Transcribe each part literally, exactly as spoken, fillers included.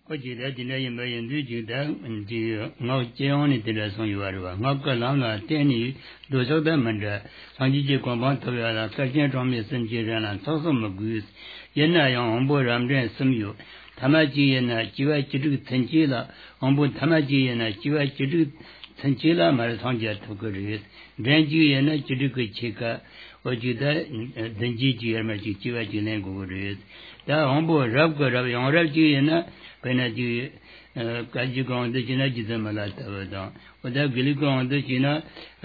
Ojida Dinay Mayan Dujida and the Maujioni de la Sonyuarua, Mokalana, Teni, Dozoda Manda, Sanji Combantola, Kajan Romis and Jiran, Toso Magus, Yena on board Ramdan Samu, Tamaji and Jiva Chidu Tenjila, on board Tamaji and Jiva Chidu Tenjila, Maratanja Tokuris, Danji and Chiduku Chika, Ojida, Denji, Ermaji, Jiva Jilanguris, the on board Rabgo Rabi on Raji and when I do Kajugo on the China Jizamalata, without Giligo on the China,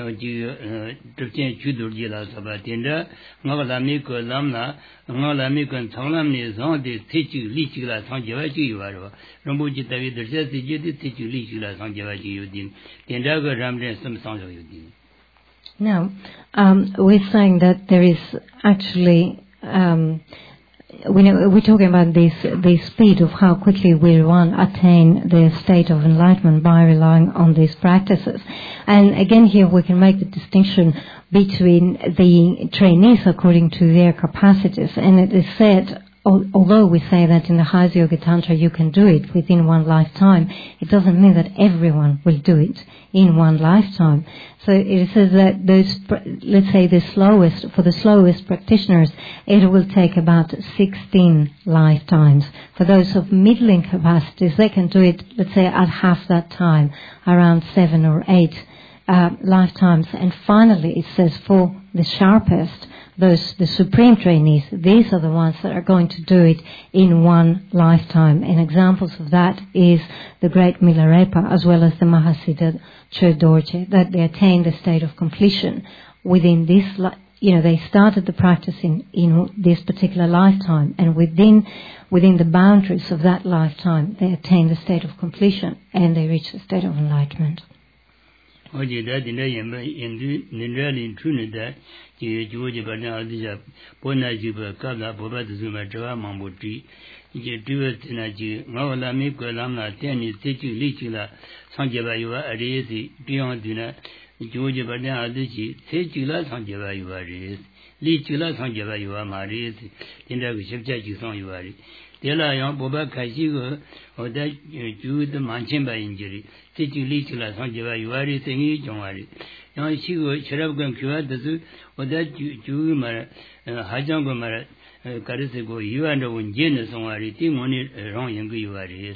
Drifting Chudurjila Sabatinda, Nolamiko Lamna, Nolamiko and Tolam is on the Tichu Lichula Sanjavaji Varo, Rambuji David, the Jedi Tichu Lichula Sanjavaji Udin, the Endago Ramdan some songs of Udin. Now, um, we're saying that there is actually. Um, We know, we're talking about this, the speed of how quickly we one attain the state of enlightenment by relying on these practices. And again here we can make the distinction between the trainees according to their capacities. And it is said, although we say that in the Hatha Yoga Tantra you can do it within one lifetime, it doesn't mean that everyone will do it in one lifetime. So it says that those, let's say the slowest, for the slowest practitioners, it will take about sixteen lifetimes. For those of middling capacities, they can do it, let's say, at half that time, around seven or eight uh, lifetimes. And finally, it says for the sharpest, those, the supreme trainees, these are the ones that are going to do it in one lifetime. And examples of that is the great Milarepa as well as the Mahasiddha Chodorje, that they attained the state of completion within this, you know, they started the practice in, in this particular lifetime, and within within the boundaries of that lifetime, they attained the state of completion and they reached the state of enlightenment. Oji da dinda yamba indi ninrali tunida ji juji bana adija pona jiba kabla boba zuma jawa mambuti ji duwa tinaji ngawala mi ko lamna teni teju lichila sanjeba yuwa arisi beyond dina juji bana adiji tejula sanjeba yuwa ris lichila sanjeba yuwa maris dinda ku shibja ji song yuwa ri dela yang boba kashi go oda ju de manchin ba injiri teju lichila sanjeba yuwa ri sengi jongari yang shi go cherab gan kywa de oda ju ma hajang go ma karese go yuwa ndo unjin songari ti ngoni rong yang yuwa ri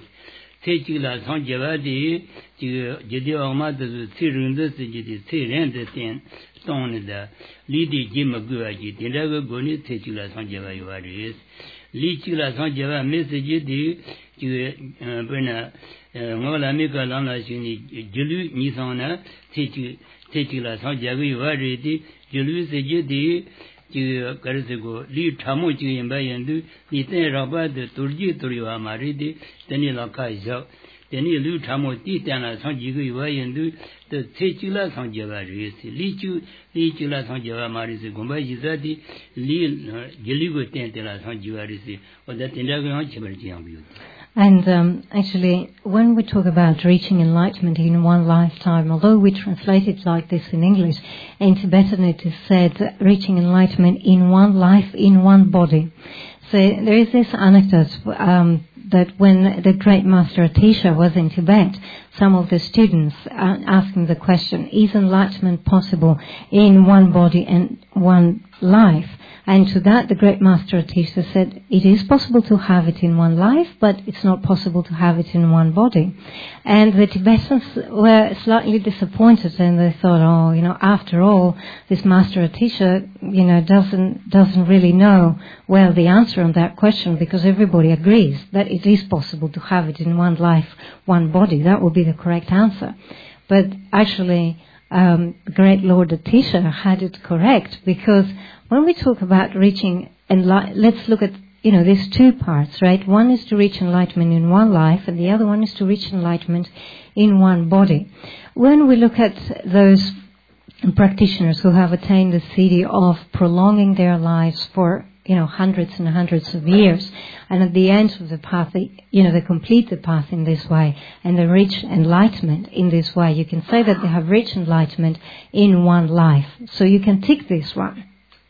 teju sanjeba di ji jidi oma de tirun de ji tiren de ten tong de li di ji ma gwa ji dinda go go ni teju sanjeba yuwa ri li chila sanjeba message di ji bena ngola mi ka lang la shini jilu ni sang na teju teju la sanjeba yuwa ri di jilu se ji di ji karse go li thamo ji yin ba yin du ni ten ra ba de turji turwa ma ri di teni la ka ja teni lu thamo ti tan la sanji go yuwa yin du de teju la sanjeba ri si li chu li chu la sanjeba ma ri si gomba ji za di li jilu go ten ten la sanjeba ri si oda tinda go han chibar ji yang bi. And um, actually, when we talk about reaching enlightenment in one lifetime, although we translate it like this in English, in Tibetan it is said reaching enlightenment in one life, in one body. So there is this anecdote um, that when the great master Atisha was in Tibet, some of the students uh, asked him the question, is enlightenment possible in one body and one life? And to that, the great master Atisha said, it is possible to have it in one life, but it's not possible to have it in one body. And the Tibetans were slightly disappointed, and they thought, oh, you know, after all, this master Atisha, you know, doesn't doesn't really know well the answer on that question, because everybody agrees that it is possible to have it in one life, one body. That would be the correct answer. But actually, um, the great Lord Atisha had it correct, because when we talk about reaching enlightenment, let's look at, you know, there's two parts, right? One is to reach enlightenment in one life, and the other one is to reach enlightenment in one body. When we look at those practitioners who have attained the siddhi of prolonging their lives for, you know, hundreds and hundreds of years, and at the end of the path, they, you know, they complete the path in this way, and they reach enlightenment in this way, you can say that they have reached enlightenment in one life. So you can tick this one.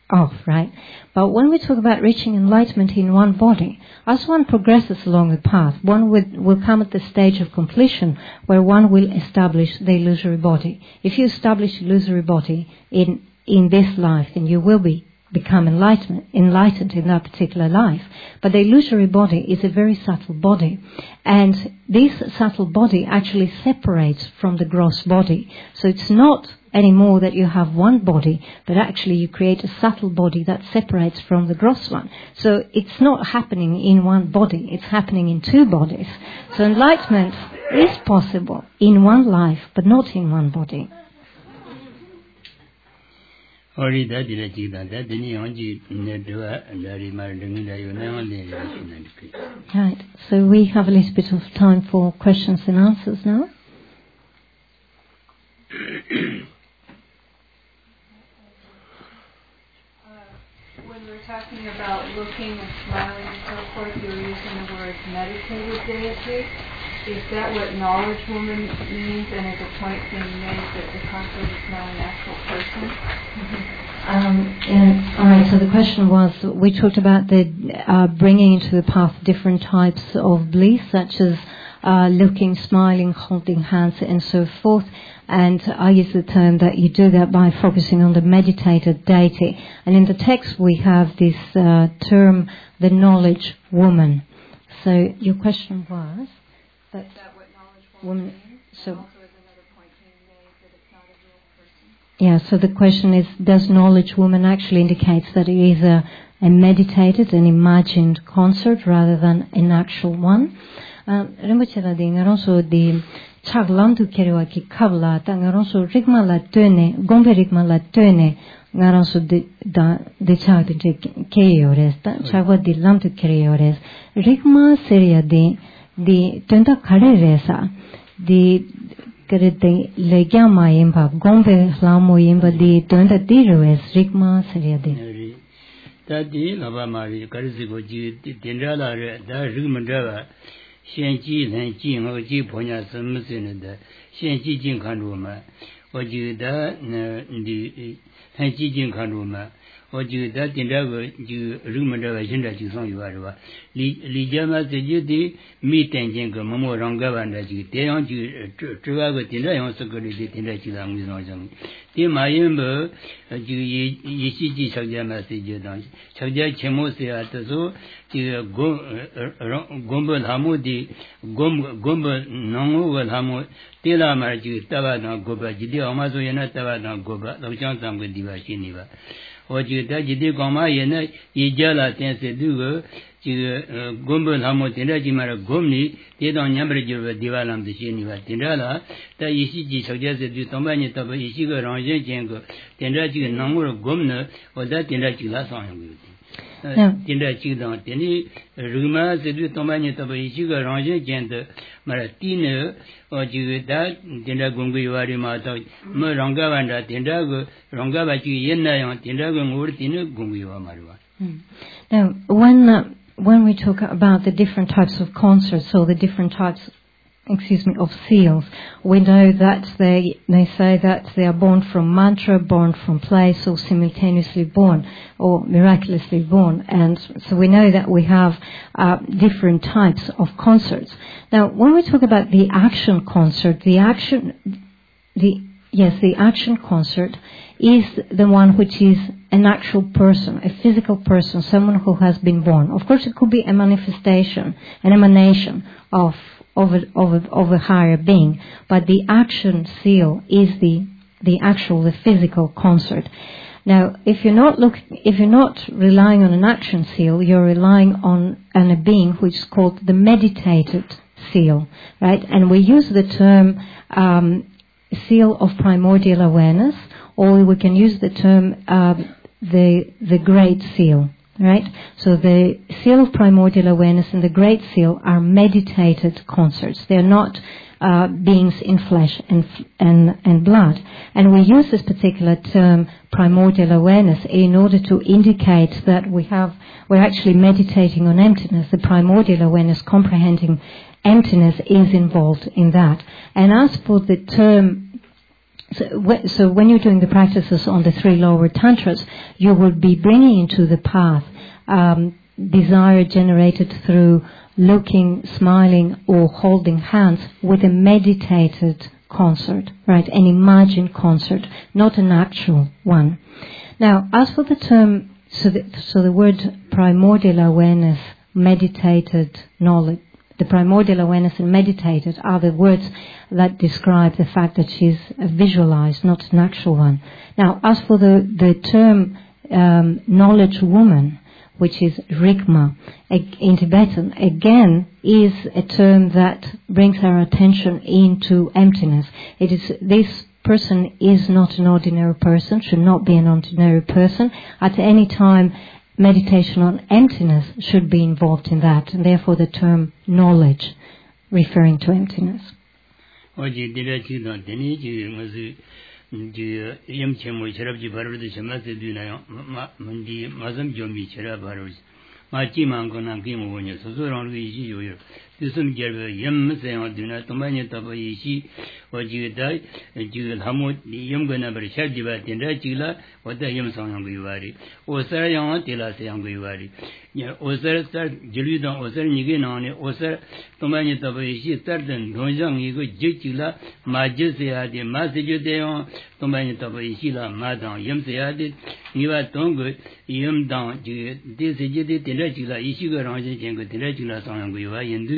off, right? But when we talk about reaching enlightenment in one body, as one progresses along the path, one will, will come at the stage of completion where one will establish the illusory body. If you establish illusory body in, in this life, then you will be become enlightened, enlightened in that particular life. But the illusory body is a very subtle body. And this subtle body actually separates from the gross body. So it's not anymore that you have one body, but actually you create a subtle body that separates from the gross one. So it's not happening in one body, it's happening in two bodies. So enlightenment is possible in one life, but not in one body. Right, so we have a little bit of time for questions and answers now. When we're talking about looking and smiling and so forth, you're using the word meditative deity. Is that what knowledge woman means, and is a point being made that the consort is not an actual person? Mm-hmm. Um, yeah, all right, so the question was, we talked about the uh, bringing into the path different types of bliss, such as uh, looking, smiling, holding hands, and so forth. And I use the term that you do that by focusing on the meditated deity. And in the text we have this uh, term, the knowledge woman. So your question was? That is that what knowledge woman means? So, and also is another point being made that it's not a real person? Yeah, so the question is, does knowledge woman actually indicate that it is a, a meditated and imagined consort rather than an actual one? Rinpoche di ngaronso di chaglamdu kerewa ki kabla ta ngaronso rigma la tene gombe rigma la tene ngaronso di da de chag de keyores ta chagwa di lamdu kereyores rigma seria di di tenda khade resa di kerete legya ma yemba gombe hlamo yemba di tenda di roes rigma seria di ta di laba mari karisi go ji tendra la re da rigma da 先记人记我记朋友什么什么的，先记进看住嘛，我觉得那你很记进看住嘛，我觉得点这个就人们这个现在就上有是吧？理理解嘛，自己的没担心个某某让个完的就这样就这这个个点这样是个里的点这就让我上上，点嘛因么就一一些几条件嘛是觉得，条件全部是啊，这说这个公让公布他们的公公布农务个他们。 ते ला मार जी तवा ना गोबा जिदे अमा सो ये ना तवा ना गोबा तो चांद चांद को दीवा चीनी बा और जी ता जिदे कमा ये ना ये जाला तें से दुगो जी गोंबो लामो तेरा जी मारा गोमनी ते तो न्यामरे जो दीवा लाम दे चीनी बा तेरा ला ता इसी जी सजा से दु तंबा ने तब इसी को रांजे चें को तेरा जी नंगो गोमने और दा तेरा जी ला सांग तेरा जी दा तेनी रुमा से दु तंबा ने तब इसी को रांजे चें तो मारा तीन और जी दा तेरा गोंगो वारी माता म रंगा वांडा तेरा को रंगा बाची ये ना या तेरा को मोर तीन गोंगो वा मारवा. Now, when uh, when we talk about the different types of concerts or the different types, excuse me, of seals, we know that they they say that they are born from mantra, born from place, or simultaneously born, or miraculously born, and so we know that we have uh, different types of concerts. Now, when we talk about the action concert, the action, the yes, the action concert is the one which is an actual person, a physical person, someone who has been born. Of course, it could be a manifestation, an emanation of of a, of a, of a higher being, but the action seal is the the actual, the physical concert. Now, if you're not look, if you're not relying on an action seal, you're relying on, on a being which is called the meditated seal, right? And we use the term um, seal of primordial awareness, or we can use the term uh, the the great seal, right? So the seal of primordial awareness and the great seal are meditated concerts. They are not uh, beings in flesh and and and blood. And we use this particular term primordial awareness in order to indicate that we have we're actually meditating on emptiness. The primordial awareness comprehending emptiness is involved in that. And as for the term So, wh- so when you're doing the practices on the three lower tantras, you will be bringing into the path um, desire generated through looking, smiling, or holding hands with a meditated concert, right? An imagined concert, not an actual one. Now, as for the term, so the, so the word primordial awareness, meditated knowledge, the primordial awareness and meditated are the words that describe the fact that she's visualized, not an actual one. Now, as for the, the term um, knowledge woman, which is Rigma, in Tibetan, again, is a term that brings our attention into emptiness. It is, this person is not an ordinary person, should not be an ordinary person. At any time, meditation on emptiness should be involved in that, and therefore the term knowledge, referring to emptiness. Tisum Gerber, Yem Sayan Duna, Tomania Tapa Yishi, or Judai, Jul Hamut, Yumgana Shadiva, Tindachila, or the Yem Sanguivari, or Sarayan Tila Sanguivari. Or Sar Julida, or Sar Nigan, or Sar Tomania Tapa Yishi, Tartan, Donjang, Yigo, Jitila, Majesiadi, Masajudeon, Tomania Tapa Yishila, Madan, Yem Sayadi, Niva Tongu, Yem Down, this is Tindachila, Ishiga Ranjan, Tindachila Sanguivari, and do.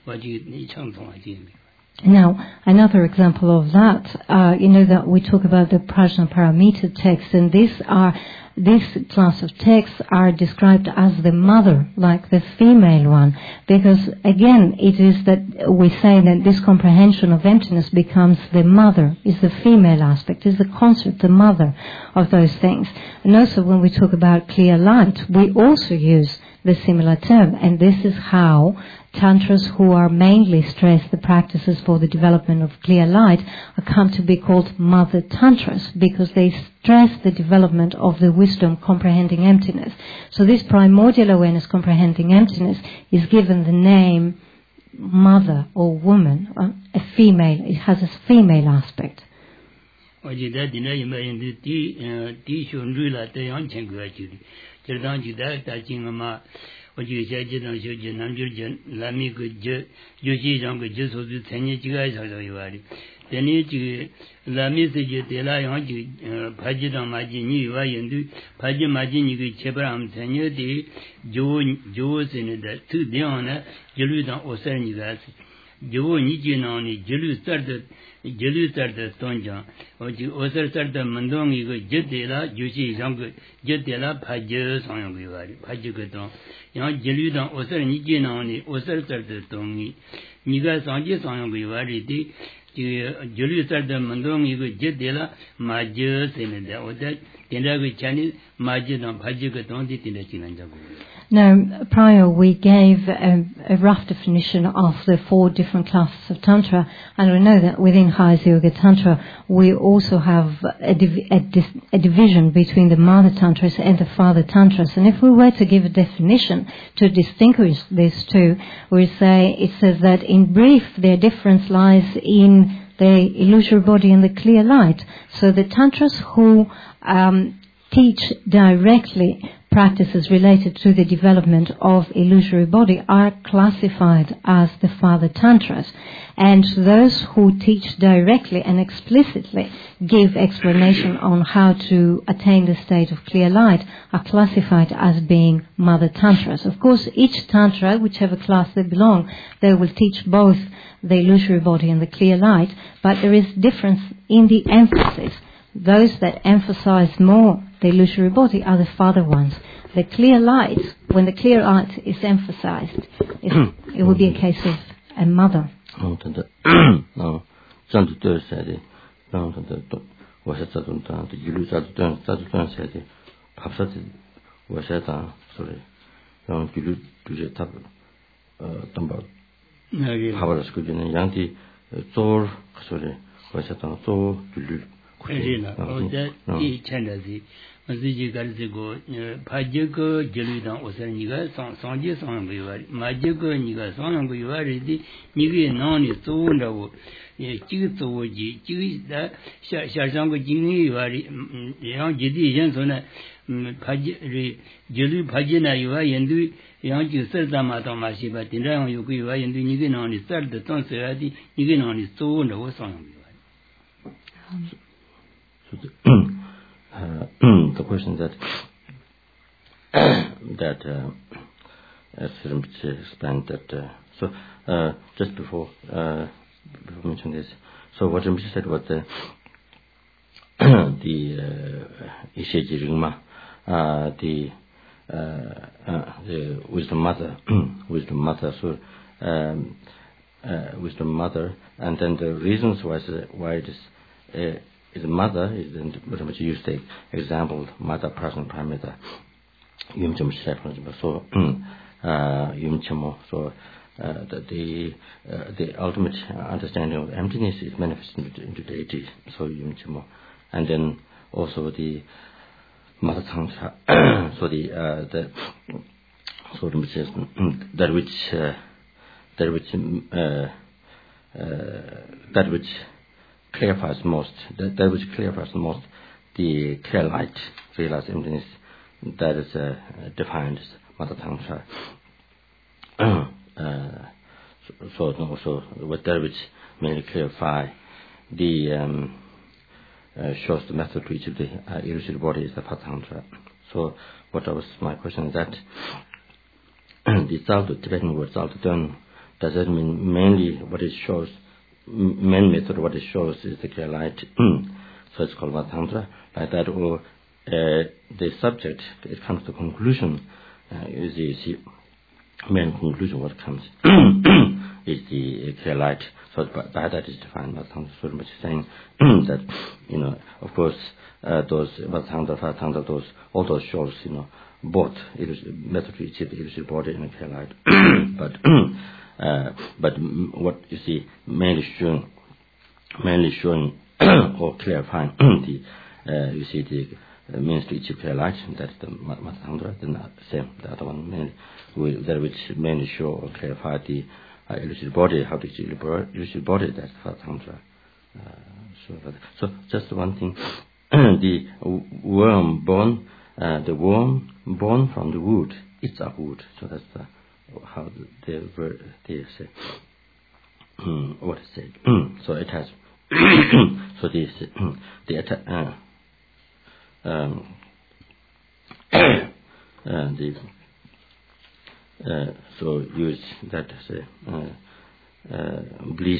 Now, another example of that, uh, you know that we talk about the Prajna Paramita texts, and these are, this class of texts are described as the mother, like the female one, because again, it is that we say that this comprehension of emptiness becomes the mother, is the female aspect, is the concept, the mother of those things. And also when we talk about clear light, we also use the similar term, and this is how Tantras who are mainly stress the practices for the development of clear light are come to be called Mother Tantras, because they stress the development of the wisdom comprehending emptiness. So this primordial awareness comprehending emptiness is given the name mother or woman, a female, it has a female aspect. What you said, you don't show you, Namjurjan, Lami could Joshi Jango, just was the Tanya Chigai, how you are. Then you Lami said you tell I want you, Pajidan Majin, you are and do Pajim Majin, you could Chebram, Tanya, the Joe, Joe's in that two Diana, Jeludan or Sernigas. Joe Nijin on it, Jelu started, Jelu started Tonja, or you also started Mandong, you go Jetela, Joshi Jango, Jetela, Pajas on your Pajukaton. Young Jeludan or Nijin on it, or started Tongi. Niga Sanji Sang Vivari, Jelu started Mandong, you go Jetela, Majas in the or that, Tenda Chinese, Majan, Pajukaton, the Tindachinan. Now, prior we gave a, a rough definition of the four different classes of Tantra, and we know that within Hatha Yoga Tantra we also have a, div- a, dis- a division between the Mother Tantras and the Father Tantras. And if we were to give a definition to distinguish these two, we say it says that in brief their difference lies in the illusory body and the clear light. So the Tantras who um, teach directly practices related to the development of illusory body are classified as the Father Tantras, and those who teach directly and explicitly give explanation on how to attain the state of clear light are classified as being Mother Tantras. Of course, each Tantra, whichever class they belong, they will teach both the illusory body and the clear light, but there is difference in the emphasis. Those that emphasize more the illusory body are the father ones. The clear light, when the clear light is emphasized, it, it will be a case of a mother. Querina, or that each and as the Maziji Garzigo, Pajiko, Jeludan, or Saniga, Sanji Sanguivari, Majiko, Niga Sanguivari, Nigi non is so wonderful. Chigitoji, Chigda, Shazango Jinivari, Young Jidi Jensona, Paji, Jelu Pagina, you are and do young Jusama Tomashi, but in Ram you go and do Nigin on his third, the Tonserati, Nigin on his toe, and the song. So the, uh, the question that that uh, as explained that uh, so uh, just before uh, before mentioning this, so what Rinpoche said was the the uh, Isheji Ringma, uh, the uh, uh, the wisdom mother, wisdom mother, so um, uh, wisdom mother, and then the reasons why why it is. Uh, is a mother is then very much used the example mother person parameter yumcham shepherd so uh yumchamo so uh, the the, uh, the ultimate understanding of emptiness is manifested into, into deity so yumchamo and then also the mother tongue so the uh, the so the that which uh, that which uh, uh, that which clarifies most, that, that which clarifies most the clear light, realized emptiness, that is uh, defined as mother tongue. uh, so, so, so what that which mainly clarify the um, uh, shows the method to each of the uh, illusory body is the Patantra. So, what was my question is that the Zalto, Tibetan word Zalto Dön, does that mean mainly what it shows? Main method what it shows is the clear light, so it's called Vatantra, like that, or uh, the subject, it comes to conclusion, uh, is the, is the main conclusion what comes is the clear light, so by, by that is defined Vatantra, so much saying that, you know, of course, uh, those Vatantra, Vatantra, those, all those shows, you know, both method to achieve the illusory body and the clear light, but Uh, but m- what you see mainly showing, mainly showing or clarifying the uh, you see the uh, means to achieve clear light. That's the Matandra. Then the same the other one mainly will, that which mainly show or clarify the uh, illusory body, how to achieve the illusory body. That's Matandra. Uh, so, so just one thing, the worm born, uh, the worm born from the wood. It's a wood. So that's the how the word they say what is it so it has so this the uh, um uh, the uh, so use that as a uh, uh, bliss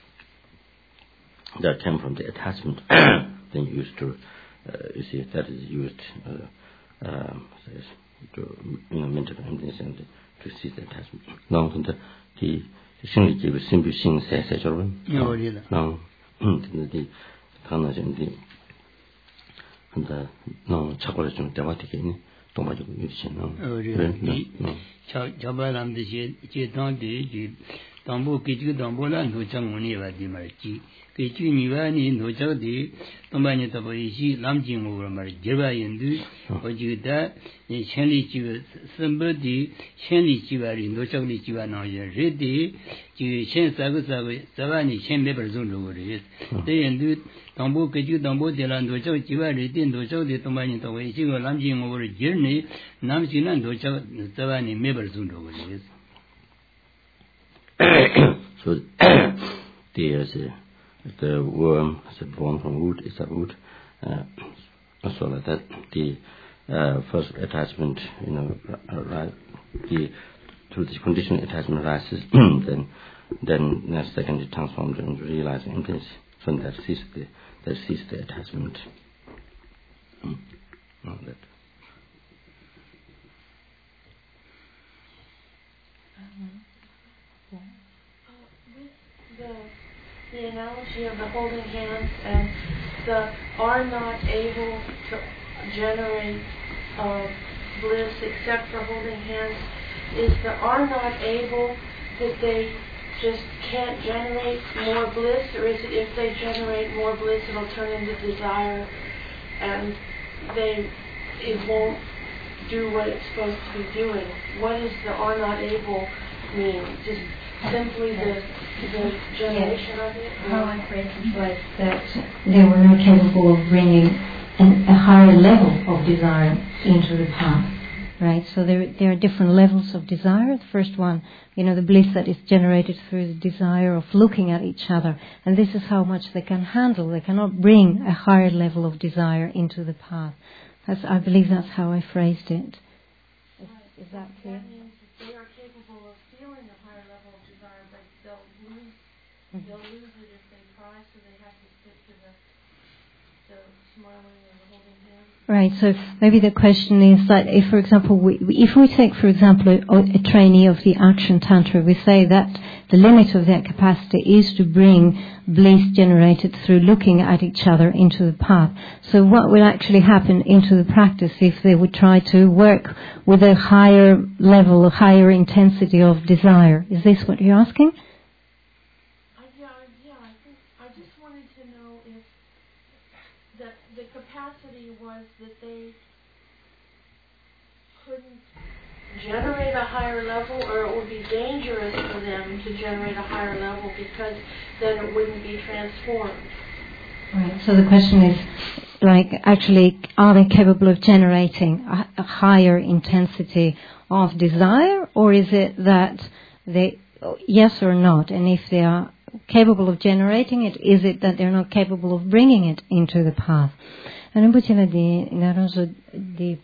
that came from the attachment then used to uh, you see that is used uh, um, to you know mental emptiness and to see the attachment. Now, the the心理这个心不心在在这边。 有的。 now，嗯，the the 他那些的，很多那查过来种电话的给你，多么就有钱呢？ 有的。你乔乔巴他们这些这当地就当部给这个当部人都讲我那边的嘛去。给去你外你都晓得，东北人他不一起，南京我们这边人都，我觉得你千里之外，什么的千里之外人都晓得之外那些人的，就千三个三个，十万你千没本种这个人，这人都当部给这个当部的人都晓得之外人的都晓得东北人他不一起，我南京我们这呢，南京人都晓得十万你没本种这个人。 所以，第二是。The worm is born from wood, is a wood. Uh, so like that, the uh, first attachment, you know, right, the through this conditional attachment rises, then then the second it transforms and realizes emptiness. So that sees the that sees the attachment. Mm. Oh, that. Uh, with the the analogy of the holding hands and the are not able to generate uh, bliss except for holding hands, is the are not able that they just can't generate more bliss, or is it if they generate more bliss, it'll turn into desire, and they it won't do what it's supposed to be doing? What does the are not able mean? Just simply the the generation yes. of it? How I phrased it was that they were not capable of bringing an, a higher level of desire into the path. Right, so there there are different levels of desire. The first one, you know, the bliss that is generated through the desire of looking at each other, and this is how much they can handle. They cannot bring a higher level of desire into the path. That's, I believe that's how I phrased it. Is, is that clear? That means that they are capable of feeling a higher level of desire, but they'll lose mm-hmm. they'll lose it if they try. So they have to stick to the the smiling and the holding hands. Right, so maybe the question is that if, for example, we, if we take, for example, a, a trainee of the Action Tantra, we say that the limit of their capacity is to bring bliss generated through looking at each other into the path. So what will actually happen into the practice if they would try to work with a higher level, a higher intensity of desire? Is this what you're asking? I, yeah, yeah, I think I just wanted to know if the, the capacity was that they couldn't generate a higher level, or it would be dangerous for them to generate a higher level because then it wouldn't be transformed. Right, so the question is, like, actually, are they capable of generating a, a higher intensity of desire, or is it that they, yes or not, and if they are capable of generating it, is it that they're not capable of bringing it into the path? And Rinpoche di naranjo di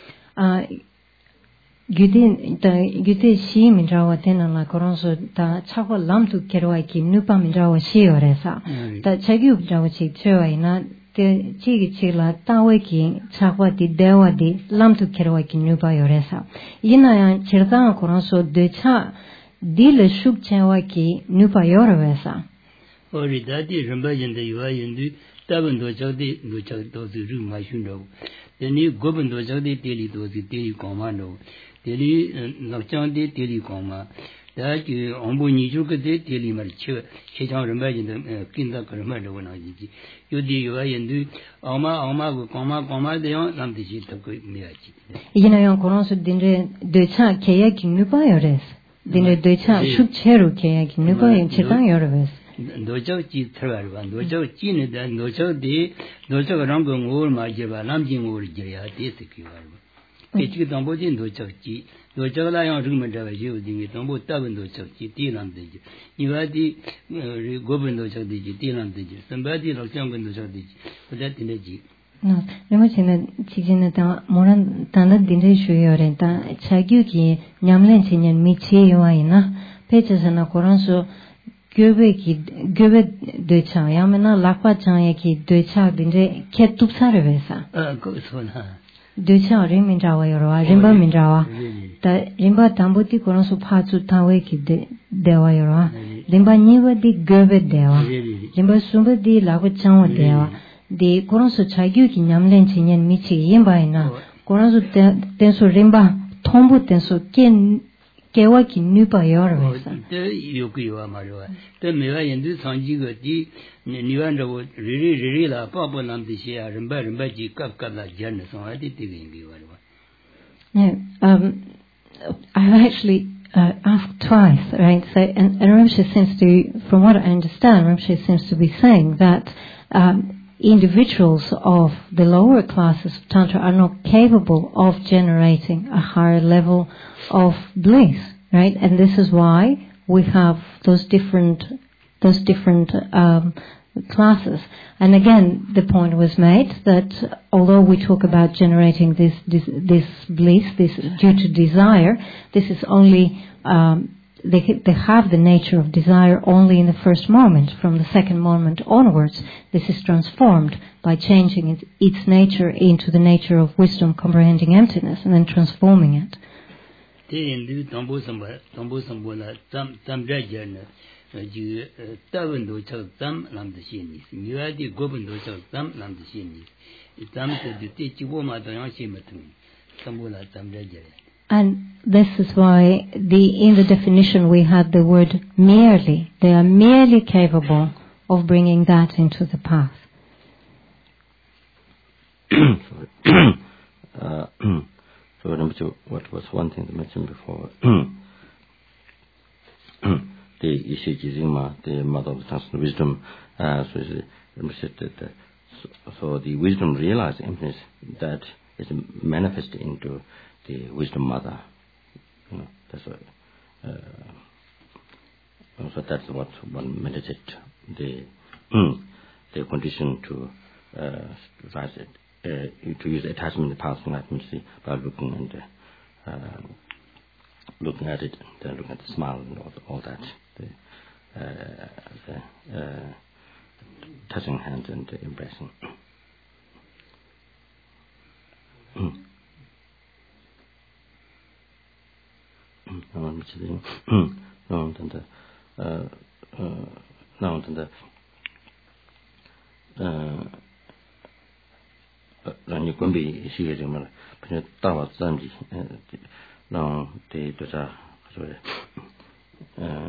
gyude da gyude shi minrawa tena la koronso da chakwa lamtu kerwa ki nupa minrawa shi yoresa da chagyu minrawa chi chewa ina te chi chi la tawe ki chakwa di dewa di lamtu kerwa ki nupa yoresa ina ya chirda koronso de cha dile shuk chewa ki nupa yoresa ori dadi ramba yende yuwa yendu taban do chagde do chag do su ru ma shun do deni goban do chagde teli do su teli koma no teli nakchang de teli koma da ji ombu ni ju ke de teli mar che che chang ramba yende kinda karma do na ji yodi yuwa yendu ama ama go koma koma de yon lam de ji to ko me ya ji yina yon koron su dinre de cha ke ya ki nu pa yores dinre de cha shuk cheru ke ya ki nu pa yin chitang yores 노저 지 들어가고 노저 지는데 노저디 노저가 랑고 ngor ma jeba namjin ngor jya desi ki war ba ke chi tambo jin 노저 ji 노저 la yang rum da ba yu ding ge tambo ta ben 노저 ji ti lam de ji ni ba di go ben 노저 de ji ti lam de ji sam ba di lo chang ben 노저 de ji ba da tin de ji no nemo chine chi jin da moran tan da din de shu yore ta chagyu ki nyamlen chinyen mi che yo ai na pe che sana koran so göbe ki göbe döcha yamena lakpa changye ki döcha dinde ke tupsare vesa a ko sona döcha ri min jawa yorwa rimba min jawa ta rimba tamboti kono su phachu tawe ki de dewa yorwa rimba nyewa di göbe dewa rimba sumba di lakpa changwa dewa di kono su chagyu ki nyamlen chinyen michi yimba ina kono su tenso rimba tombu tenso ken kewa ki nupa yorwa te yoku yowa marwa te mewa yendu sanji go di niwan ro riri riri la pa pa nam de sia rimba rimba ji kap kap la jan so ati te ngi warwa no um I've actually uh, asked twice, right? So and, and Rinpoche seems to, from what I understand, Rinpoche seems to be saying that um individuals of the lower classes of Tantra are not capable of generating a higher level of bliss, right? And this is why we have those different, those different um, classes. And again, the point was made that although we talk about generating this this, this bliss, this due to desire, this is only um, They, they have the nature of desire only in the first moment. From the second moment onwards, this is transformed by changing it, its nature into the nature of wisdom, comprehending emptiness, and then transforming it. And this is why the in the definition we had the word merely. They are merely capable of bringing that into the path. uh, so number two, what was one thing to mention before? The Ishikizima, the mother of transcendental wisdom, uh, so, that, uh, so, so the wisdom realized emptiness that is manifested into the wisdom mother. You know, that's what, uh, so that's what one meditate the the condition to uh, rise it, uh, to use attachment in the past enlightenment by looking and uh, looking at it, then looking at the smile and all, all that, the, uh, the uh, touching hands and uh, embracing. No, then the uh, uh, no, then the uh,让你关闭世界这么了，并且大把自己，呃，让这多少说的，呃，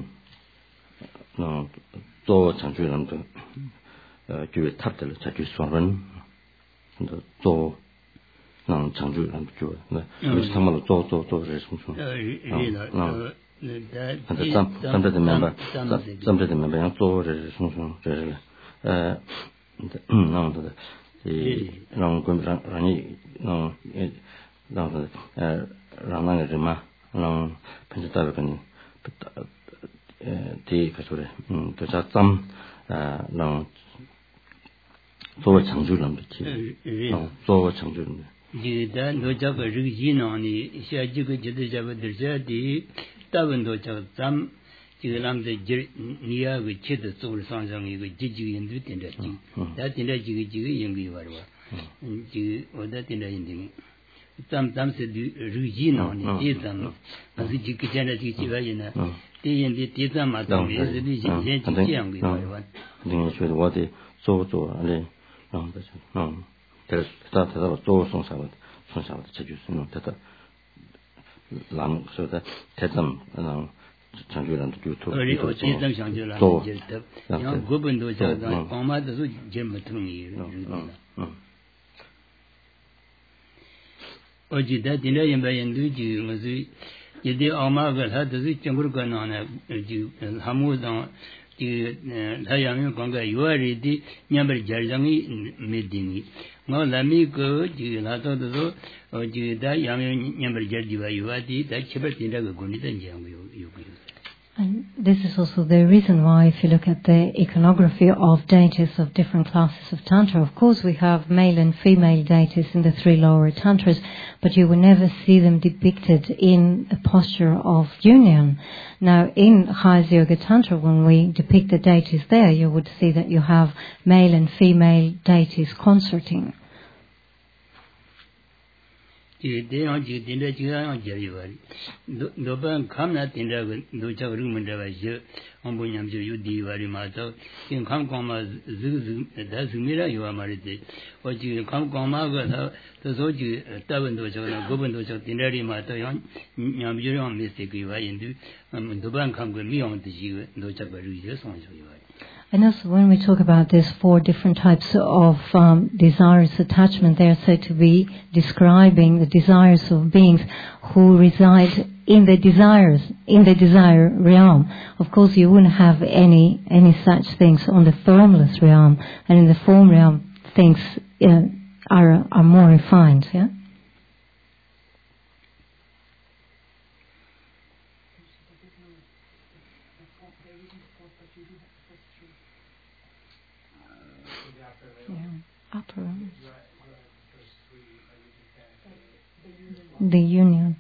让做长久人的，呃，就踏的了，才去双人，的做。让长久人就那，因为他们做做做这种种，嗯，嗯，他的咱咱这的明白，咱咱这的明白，让做这种种这是，呃，嗯，让他的，呃，让关让让你让让他呃让那个什么，让平时代表跟你，呃，第一个说的，嗯，就是咱呃让作为长久人的去，嗯，作为长久人的。 जिदा दो जब रिजी नानी शाजी को जिदे जब दर्जा दी तब दो जब तम जिगलाम दे निया को चित सोल सांसंग को जिजी इंदु तिंदा जी दा तिंदा जी जी यंगी वारवा जी ओदा तिंदा इंदि तम तम से रिजी नानी जी तम असी जी के जाना जी जी वायना ते यंदी ते तम मा तम ये जी जी जी यंगी वारवा दिन说的我得做做嘞然后就是嗯그래서 다 대답을 또 송사와 송사와 제주스는 대답 남 그래서 대담 남 장주란도 유튜브 어리 어디든 장주란 이제 또 고분도 저가 엄마도 제일 못통이 어디다 디나연 바연도 지 무슨 이제 엄마가 하듯이 정글 가나나 지 하무당 지 다양한 관계 요아리디 냠벌 잘장이 메디니 뭐 라미고 지 나도도 어지다 양면 냠벌 잘지와 요아디 다 치버진다고 군이던 장고 요고. And this is also the reason why, if you look at the iconography of deities of different classes of Tantra, of course we have male and female deities in the three lower Tantras, but you will never see them depicted in a posture of union. Now, in Hatha Yoga Tantra, when we depict the deities there, you would see that you have male and female deities consorting. 대양 지 된다 지가 저리와리 노반 감나 된다고 노자 루문다 봐죠 엄보냠죠 유디와리 마도 긴 감광마 즈즈 다즈미라 요아 말이지 어지 감광마가 더소지 따번도 저나 고번도 저 된다리 마도 양 냠주랑 메시기와 인도 노반 감고 미용듯이 노자 버리죠 손소요와리. And also when we talk about these four different types of um, desires, attachment, they are said to be describing the desires of beings who reside in the desires, in the desire realm. Of course, you wouldn't have any any such things on the formless realm, and in the form realm, things uh, are are more refined. Yeah. Upper room. The union.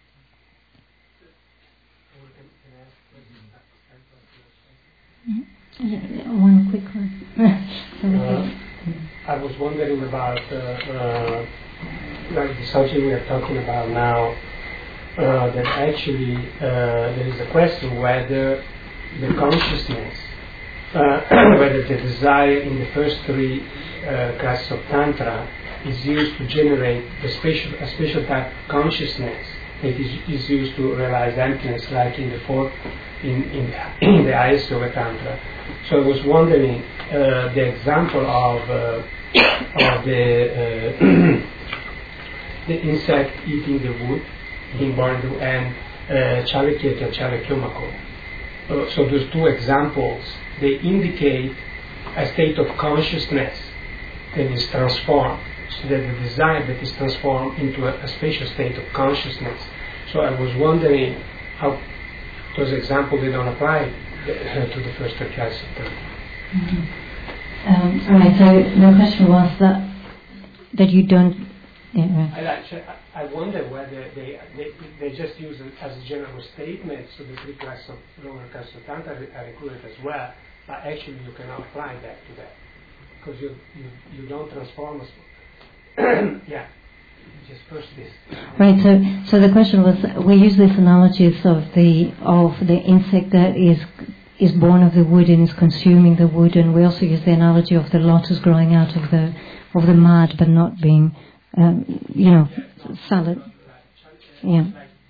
Mm-hmm. One quick one. uh, I was wondering about uh, uh, like the subject we are talking about now. Uh, that actually uh, there is a question whether the consciousness, uh, whether the desire in the first three Uh, classes of Tantra is used to generate a special, a special type of consciousness that is, is used to realize emptiness, like in the fourth, in, in, in the highest Yoga Tantra. So I was wondering uh, the example of, uh, of the uh, the insect eating the wood, being born in the wood, and uh, Chalakirti and Chalakyomako. Uh, so those two examples, they indicate a state of consciousness that is transformed, so that the desire that is transformed into a, a spatial state of consciousness. So I was wondering how those examples they don't apply the, uh, to the first class of Tantra. Mm-hmm. Um, right. So the question was that that you don't. Yeah, right. I, actually, I wonder whether they, they they just use it as a general statement, so the three classes of lower class of Tantra are included as well. But actually, you cannot apply that to that because you you, you don't transform us. Yeah, just first this. Right. So, so the question was, we use these analogies of the of the insect that is is born of the wood and is consuming the wood, and we also use the analogy of the lotus growing out of the of the mud, but not being, um, you know, solid. Yeah.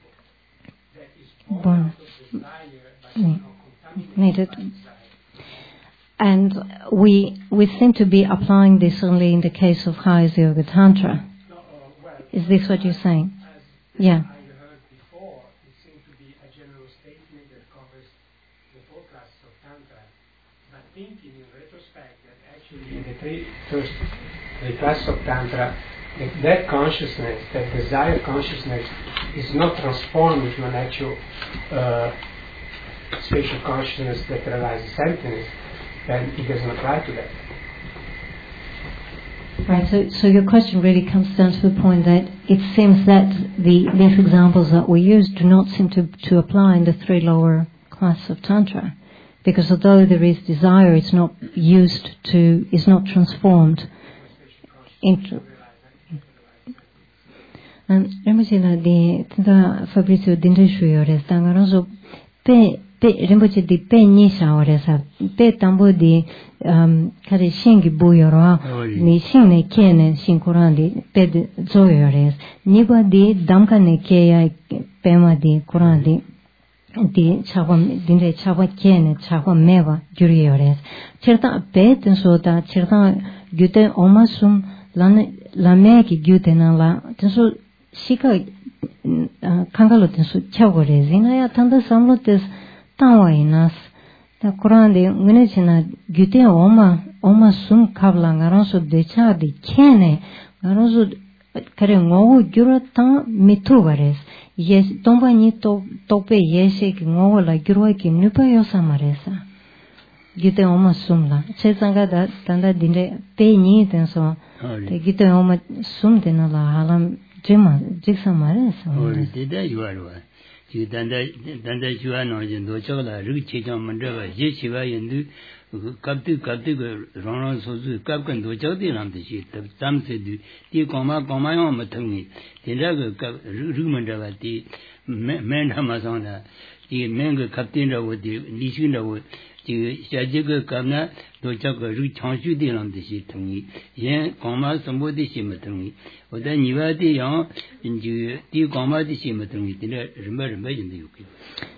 Born. Yeah. Made it. And we we seem to be applying this only in the case of Hatha Yoga Tantra. Is this what you're saying? Yeah. I heard before, it seemed to be a general statement that covers the four classes of Tantra. But thinking in retrospect that actually in the three first three classes of Tantra, that, that consciousness, that desire consciousness, is not transformed into an actual uh, spatial consciousness that realizes emptiness, then it doesn't apply to that. Right, so, so your question really comes down to the point that it seems that the these examples that we use do not seem to, to apply in the three lower classes of Tantra. Because although there is desire, it's not used to, it's not transformed into... And Rinpoche di tinta Fabrizio Dindrishu yore sta ngaronzo pe pe Rinpoche di pe nisha ore sa pe tambo di um kare shingi bu yoro ni shinne kene shinkuran di pe de zo yore niba di damka ne ke ya pema di kuran di di chawa dinde chawa kene chawa meva gyuri yore cherta pe tenso da cherta gyute omasum lan lame ki gyute na la tenso shika kangalo tenso chagore zina ya tanda samlo tes tawa inas ta Quran de ngene chena gyute oma oma sum kabla ngaranso decha de kene ngaranso kare ngogo gyura ta mitu vares yes tomba ni to tope yese ki ngogo la gyura ki nupa yosa maresa gyute oma sum la chesanga da tanda dinde pe ni tenso te gyute oma sum de na la halam jima jiksa maresa oh dida yuarwa ji danda danda juwa no jin do chagla ru che jam manda ba ye chiwa yendu kapti kapti ko rong rong so su kap kan do chagdi ram de shi tab tam se du ti koma koma yo ma thang ni tinda ko ru manda ba ti men ha ma song da ti men ko kapti ra wo ti li shu ra wo ti sha ji ko kamna do chag ko ru chang shu di ram de shi thang ni yen koma sambo de shi ma thang ni oda niwa de yang ji ti koma de shi ma thang ni tinda rimba rimba yin de yu ki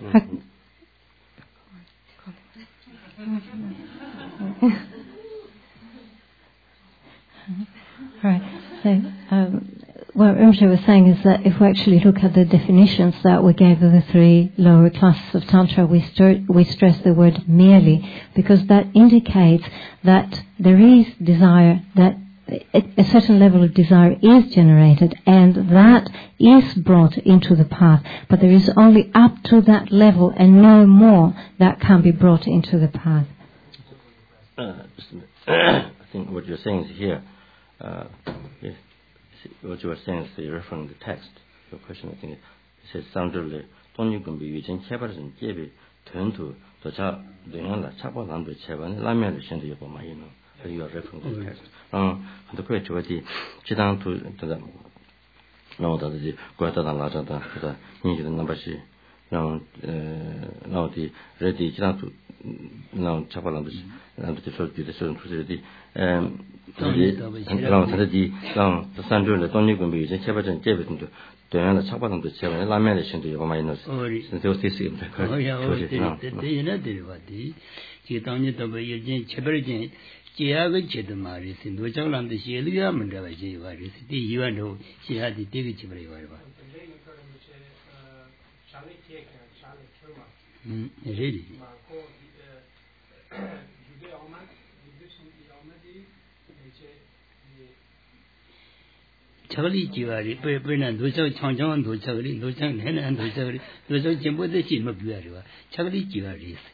Right. So, um, what Rinpoche was saying is that if we actually look at the definitions that we gave of the three lower classes of Tantra, we, st- we stress the word merely, because that indicates that there is desire, that a certain level of desire is generated, and that is brought into the path. But there is only up to that level and no more that can be brought into the path. Uh, I think what you're saying is here. Uh, yes, what you were saying is referring to the text. Your question, I think, it says, "Sandrle, don't you can be using chapters and jebi turn to the cha doing la chapa and the chavan lamia send you my you know." You are referring to the text. Um, and the question was the chidang to the no that the Guata and Laja, the Ninja number she now now the ready now chapalam and the first the certain facility um now the now the central the Tony can be chapajan David to the chapalam the seven la medicine to minus since those this is oh yeah you know the ki tang ni to be yin chapajan chia ge che de ma ri sin do chang lam de xie lu ya men da ba ji ba ri ti yuan do xie ha di de ge chi ba ri ba ba mm really chagli ji ba ri pe pe na do chang chang chang do chagli do chang ne na do chagli do chang jin bo de chi ma bu ya ri ba chagli ji ba ri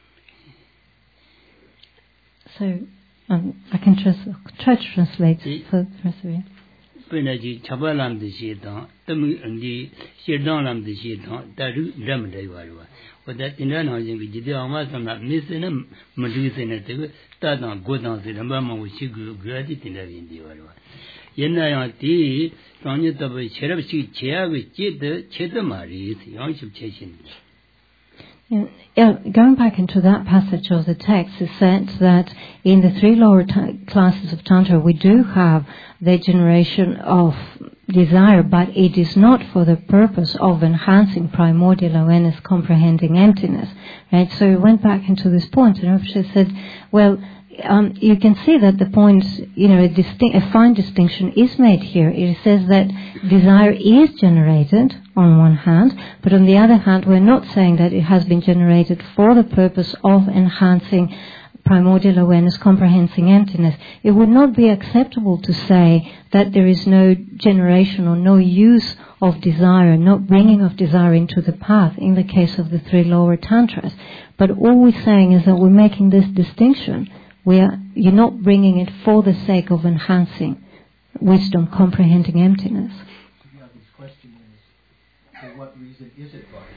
so um, I can trans- try to translate for Professor. Penaji Chabalam the Shetan, Tamu and the Shedanam the Shetan, Taru Ram Daiwarua. But that in that housing, we did almost not missing them, Madusin at the Tatan, Godan, the Mama, which you grew granted in the Indiwarua. Yena tea, Tanya Tabu, Cherabshi, Chia, with Cheta, Chetamari, young subchation. Yeah, going back into that passage of the text, it said that in the three lower t- classes of Tantra, we do have the generation of desire, but it is not for the purpose of enhancing primordial awareness, comprehending emptiness. Right? So we went back into this point, and Rinpoche said, well, Um, you can see that the point, you know, a, distinct, a fine distinction is made here. It says that desire is generated on one hand, but on the other hand, we're not saying that it has been generated for the purpose of enhancing primordial awareness, comprehending emptiness. It would not be acceptable to say that there is no generation or no use of desire, no bringing of desire into the path in the case of the three lower tantras. But all we're saying is that we're making this distinction. We are, you're not bringing it for the sake of enhancing wisdom, comprehending emptiness. Yeah, this question is, for what reason is it right?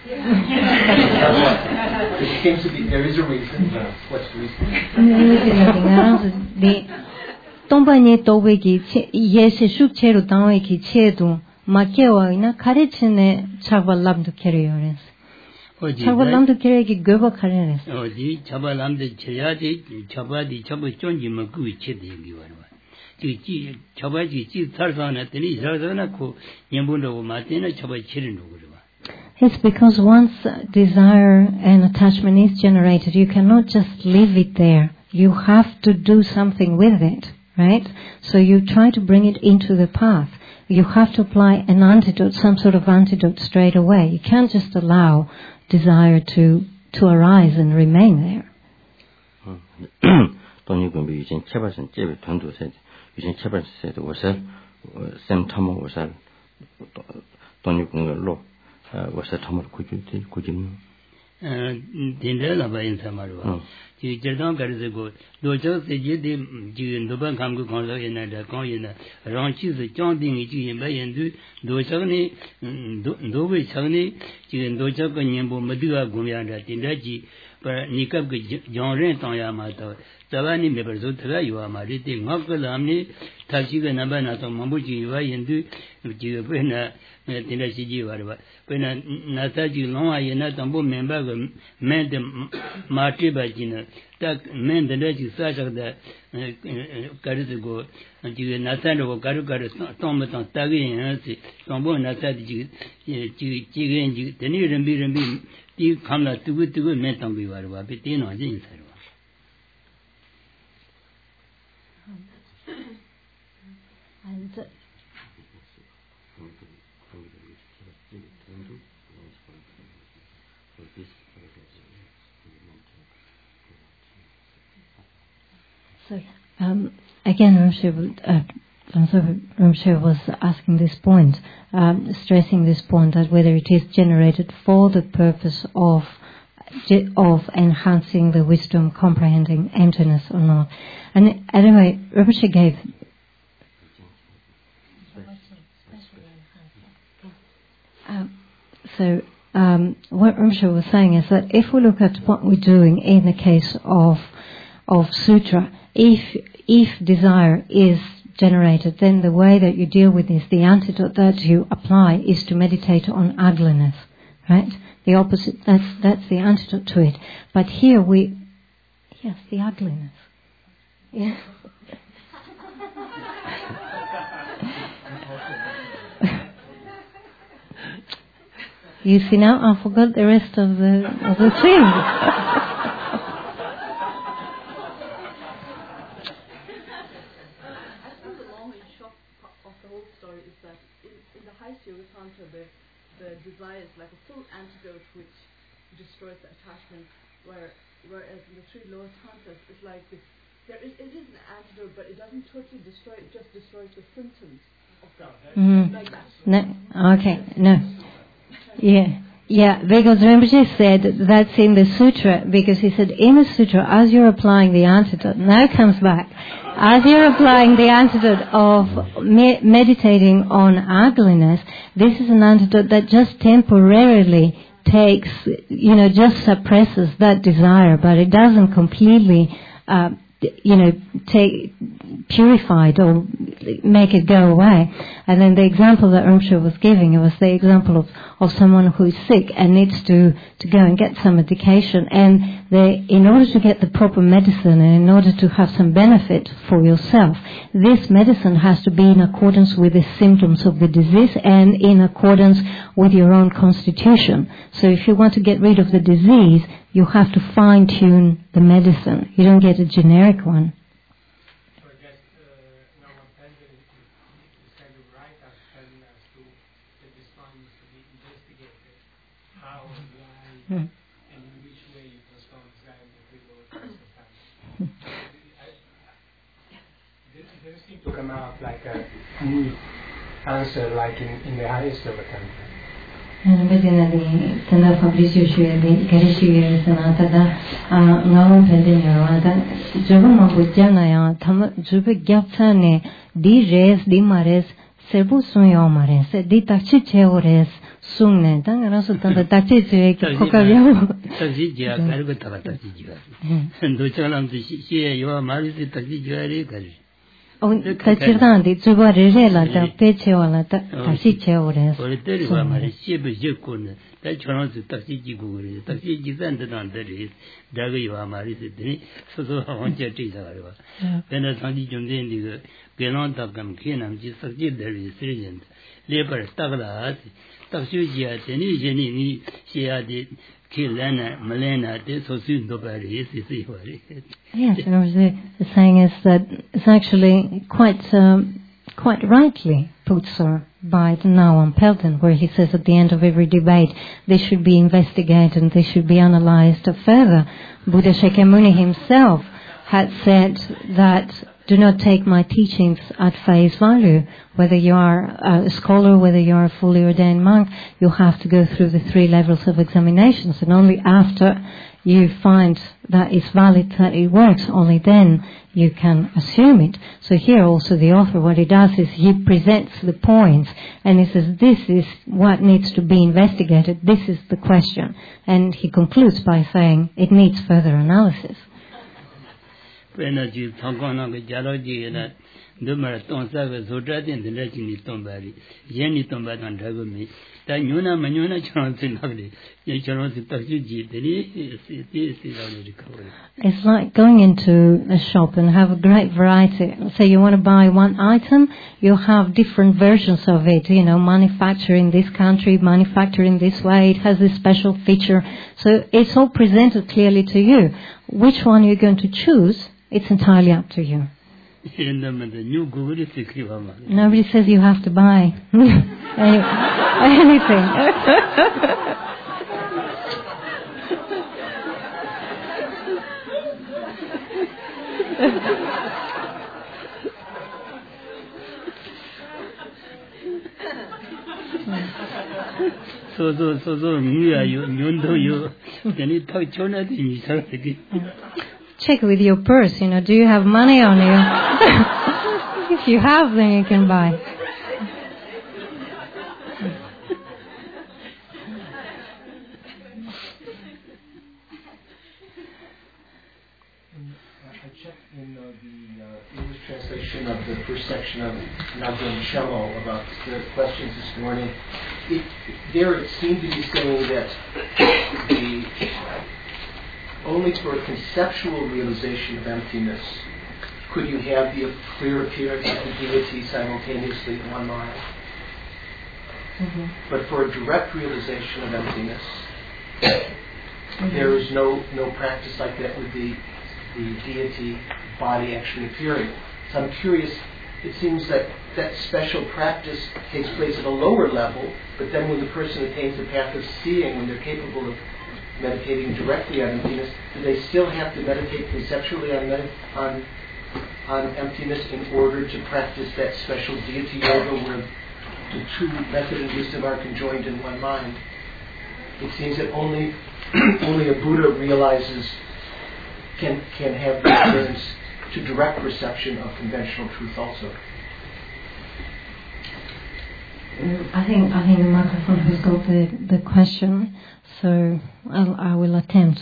It seems to be, there is a reason. What's the reason? Chabalamdu kiregi goba kharenes. Oh, ji chabalamdu chayadi chabadi chabu chonji magu chedi giwarwa. Ji ji chabaji ji tharsana teni tharsana ko nyambundo matena chabai chirindu gurwa. It's because once desire and attachment is generated, you cannot just leave it there. You have to do something with it, right? So you try to bring it into the path. You have to apply an antidote, some sort of antidote straight away. You can't just allow desire to to arise and remain there. Don't be using Chabas and Jebby Tondo said, using Chabas said, was a Sam Tomo was a don't you law, was a Tomo could you could you? Dindela by in Samarua. You don't get the good. Dojo said you did the Bankamgo Conlo in the Coyena, around cheese, John Ding, you may and do Dojani, Dove Sani, you and Dojo Yambo Madua Gumyanda, Tindaji, but Nikab John Rent on Yamato, Savani members of you are married, Mokalamni, Tashiga Nabana, Mamuji, and do Gina Tindaji, whatever. When Nataji Longa, you're not a member, meant the Martibajina. Tak men the legis such as the Karisigo, and you Nathan of Karuka, Thomas on Tagi and Nancy, Tombon Natadi, Chigan, the near and be and be, you come like too good to good men on Viva, Betino, and Jins. And So, um, again, Rinpoche uh, was asking this point, um, stressing this point that whether it is generated for the purpose of of enhancing the wisdom, comprehending emptiness or not. And anyway, Rinpoche gave. Um, so, um, what Rinpoche was saying is that if we look at what we're doing in the case of of sutra, if if desire is generated, then the way that you deal with this, the antidote that you apply is to meditate on ugliness, right? the opposite. That's that's the antidote to it. But here we, yes, the ugliness. Yeah. You see now, I forgot the rest of the of the thing. The, the desire is like a full antidote which destroys the attachment, where, whereas in the three lower tantas it's like this, there is, it is an antidote, but it doesn't totally destroy, it just destroys the symptoms of that. Mm. Like that. No, okay, no. Yeah. Yeah, because Rinpoche said that's in the sutra, because he said in the sutra, as you're applying the antidote, now it comes back, as you're applying the antidote of me- meditating on ugliness, this is an antidote that just temporarily takes, you know, just suppresses that desire, but it doesn't completely, uh, you know, take, purify it or make it go away. And then the example that Rinpoche was giving, it was the example of, of someone who is sick and needs to, to go and get some medication. And they, in order to get the proper medicine and in order to have some benefit for yourself, this medicine has to be in accordance with the symptoms of the disease and in accordance with your own constitution. So if you want to get rid of the disease, you have to fine-tune the medicine. You don't get a generic one. So I guess uh, now what Pendle is, is kind of right as telling us to, that this one needs to be investigated. How and why Mm. and in which way you transform Zen and people understand. There doesn't seem to come out like a neat answer like in, in the highest level temple. Bedina di tanda Fabrizio Shuya di Garishiya Sanata da Ngawon Pendin Yarwada Java Mabujana ya Tham Jube Gyapta ne di res di mares Serbu sun yo mares di takchi cheores sung ne tang rasu tanda takchi che koka yo takchi jia kargo taba takchi jia ndo chalam ti shi yo maris takchi jia re kari on kachirdan di juba re re la ta peche wala ta takchi cheores ore teri wa mari shebe je ko ne ta chono su takchi ji gu re takchi ji san dan de re da ge yo mari se de so so hon che ti da re ba bena sang ji jom den di ge gelon ta kam khe nam ji sak ji de re se yin le par ta la ta shu ji ya de ni je ni ni she ya de Kilena, Malena, this was in the very easy. Yes, and I was the, the saying is that it's actually quite um, quite rightly put, sir, by the Ngawon Pelton, where he says at the end of every debate, they should be investigated and they should be analyzed further. Buddha Shakyamuni himself had said that do not take my teachings at face value. Whether you are a scholar, whether you are a fully ordained monk, you have to go through the three levels of examinations, and only after you find that it's valid, that it works, only then you can assume it. So here also the author, what he does is he presents the points and he says this is what needs to be investigated, this is the question, and he concludes by saying it needs further analysis. Energy, Tongana, Jaloji, and Dumar, Tonsa, Zodratin, the legend is Tombari, Jenny Tombat and Dragome, Tanuna, Manuna, Johnson, Lovely, Johnson, Taxi, it's like going into a shop and have a great variety. Say you want to buy one item, you have different versions of it, you know, manufactured in this country, manufactured in this way, it has this special feature. So it's all presented clearly to you. Which one you're going to choose, it's entirely up to you. Nobody says you have to buy any, anything. So so so so you you you can you talk China to check with your purse, you know, do you have money on you? If you have, then you can buy. I checked in uh, the uh, English translation of the first section of Nagam Cello about the questions this morning. it, there it seemed to be saying that the only for a conceptual realization of emptiness could you have the clear appearance of the deity simultaneously in one mind. Mm-hmm. But for a direct realization of emptiness, mm-hmm. there is no no practice like that with the the deity body actually appearing. So I'm curious, it seems that that special practice takes place at a lower level, but then when the person attains the path of seeing, when they're capable of meditating directly on emptiness, do they still have to meditate conceptually on med- on on emptiness in order to practice that special deity yoga where the true method and wisdom are conjoined in one mind? It seems that only only a Buddha realizes can can have the appearance to direct perception of conventional truth also. I think I think the microphone has got the, the question, so I'll, I will attempt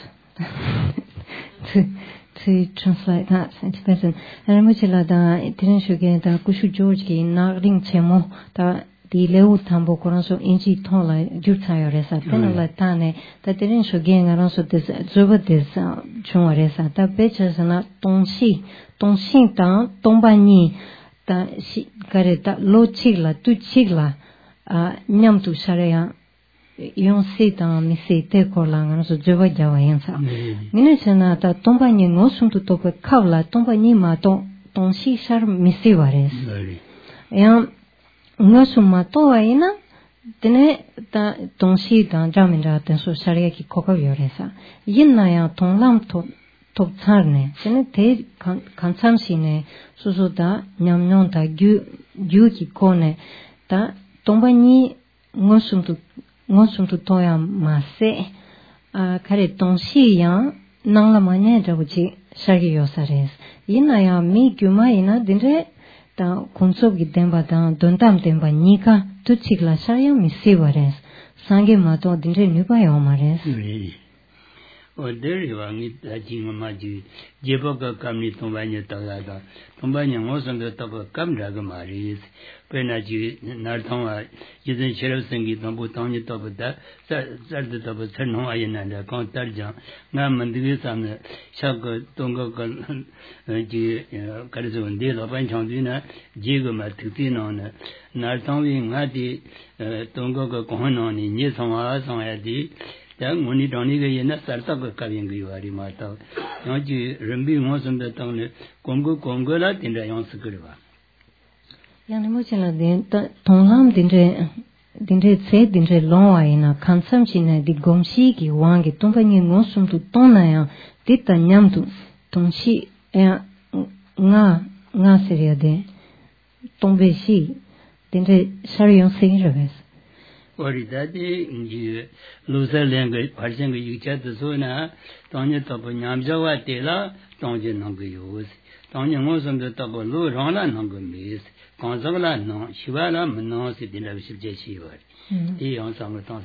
to to translate that into Tibetan. And much la da tirin shuge da kushu George ki na ring chemo da di leu tambo koran so inji thola jurtsa resa tena la tane da tirin shuge ngaran so des zoba des chon resa da becha na tongshi tongshi ta tomba ni da si kare da lo chigla tu chigla nyam tu shareya yon se ta mi se te korlanga so joba jawa yansa mine chana ta tomba ni ngosum tu to kavla tomba ni ma to tongshi shar mi se wares ya ngosum ma to aina tene ta tongshi ta jamindra ten so shareya ki koko yoresa yinna ya tonglam to top tsarne tene te kansamsi ne susu da nyamnyon ta gyu gyu ki kone ta tomba ni ngosum tu ngosum tu toya ma se kare tongshi ya nangla ma nya da uji shagi yosares ina ya mi gyuma ina dinre ta konsob gi demba da dontam demba nika tu chigla shaya mi siwares sange ma to dinre nyuba yo mares o deri wa ngi ta ji ma ji je bo ka kam ni tomba nya ta ga da tomba nya ngosum de ta ba kam da ga ma ris pe na ji na thong wa ji den chero sangi tom bu tong ni to ba da sa sa de to ba chen no ayin na da kong tar jang nga man de sa ne sha ko tong ko ka ji ka de so de lo ban chang ji na ji go ma tu ti no na na thong wi nga di tong ko ko ko no ni ni song wa song ya di da ngoni doni ge yin na sar ta ko ka yin gi wa ri ma ta yo ji ren bi ngo sam de tong ne kong ko kong ko la tin da yong su ge ba yani mo chela de tonglam dinre dinre tse dinre long ai na kansam chine di gomshi ki wangi tomba ni ngosum tu tona ya dita nyam tu tongshi ya nga nga seria de tombe shi dinre sharion sing reves ori da de ji losa leng ge parchen ge yu cha de so na tong ni to bo nyam ja wa de la tong ji nang ge yu tong ni ngosum de to bo lo rong la nang ge mi Gonzagla no, Shivala no, sit in the Shiva. The on some of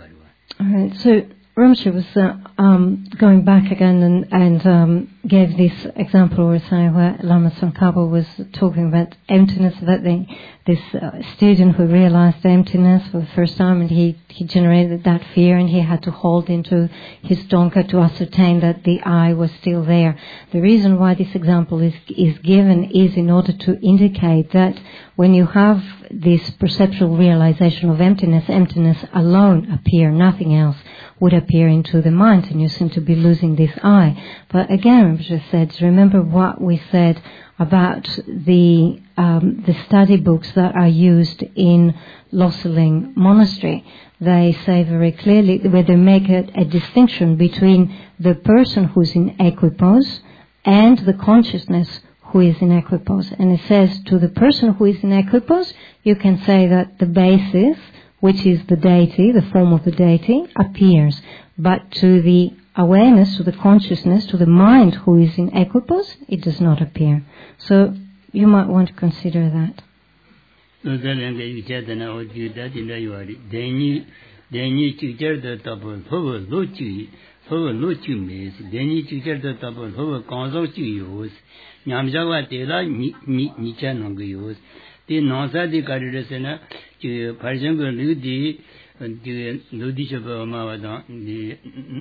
the So Ramsha was uh, um, going back again and, and um, gave this example where saying where Lama Tsongkhapa was talking about emptiness, about the, this uh, student who realized emptiness for the first time, and he, he generated that fear, and he had to hold into his donka to ascertain that the I was still there. The reason why this example is is given is in order to indicate that when you have this perceptual realization of emptiness, emptiness alone appear, nothing else would appear into the mind, and you seem to be losing this I. But again, Rinpoche said, remember what we said about the um, the study books that are used in Loseling Monastery. They say very clearly, where they make a, a distinction between the person who's in equipoise and the consciousness who is in equipoise. And it says, to the person who is in equipoise, you can say that the basis, which is the deity, the form of the deity, appears. But to the awareness, to the consciousness, to the mind who is in equipoise, it does not appear. So you might want to consider that. 그 발전거 류디 그 노디셔버 마와다 이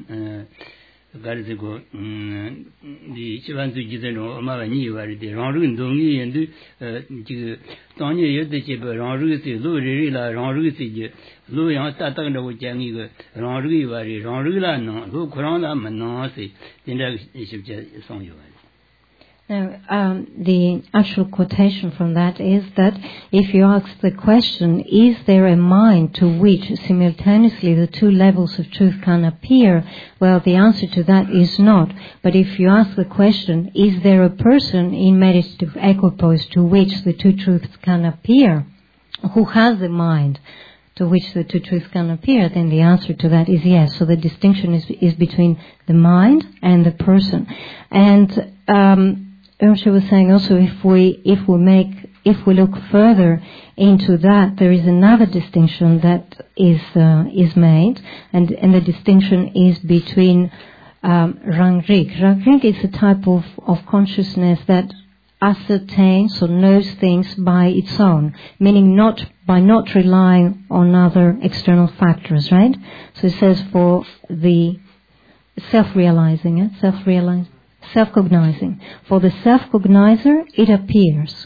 가르치고 이 시반수 기대로 엄마가 니와리데 랑르 동의인데 그 당연히 여대지 랑르지 로리라 랑르지 로양 따따가고 장이 그 랑르이 와리 랑르라는 로 그런다 만나시 진짜 쉽게 성요. Now, um, the actual quotation from that is that if you ask the question, is there a mind to which simultaneously the two levels of truth can appear? Well, the answer to that is not. But if you ask the question, is there a person in meditative equipoise to which the two truths can appear? Who has the mind to which the two truths can appear? Then the answer to that is yes. So the distinction is, is between the mind and the person. And, um, Ersha was saying also, if we if we make if we look further into that, there is another distinction that is uh, is made, and and the distinction is between um, rangrik. Rangrik is a type of of consciousness that ascertains or knows things by its own, meaning not by not relying on other external factors, right? So it says for the self-realizing, eh? self-realizing. Self-cognizing. For the self-cognizer, it appears.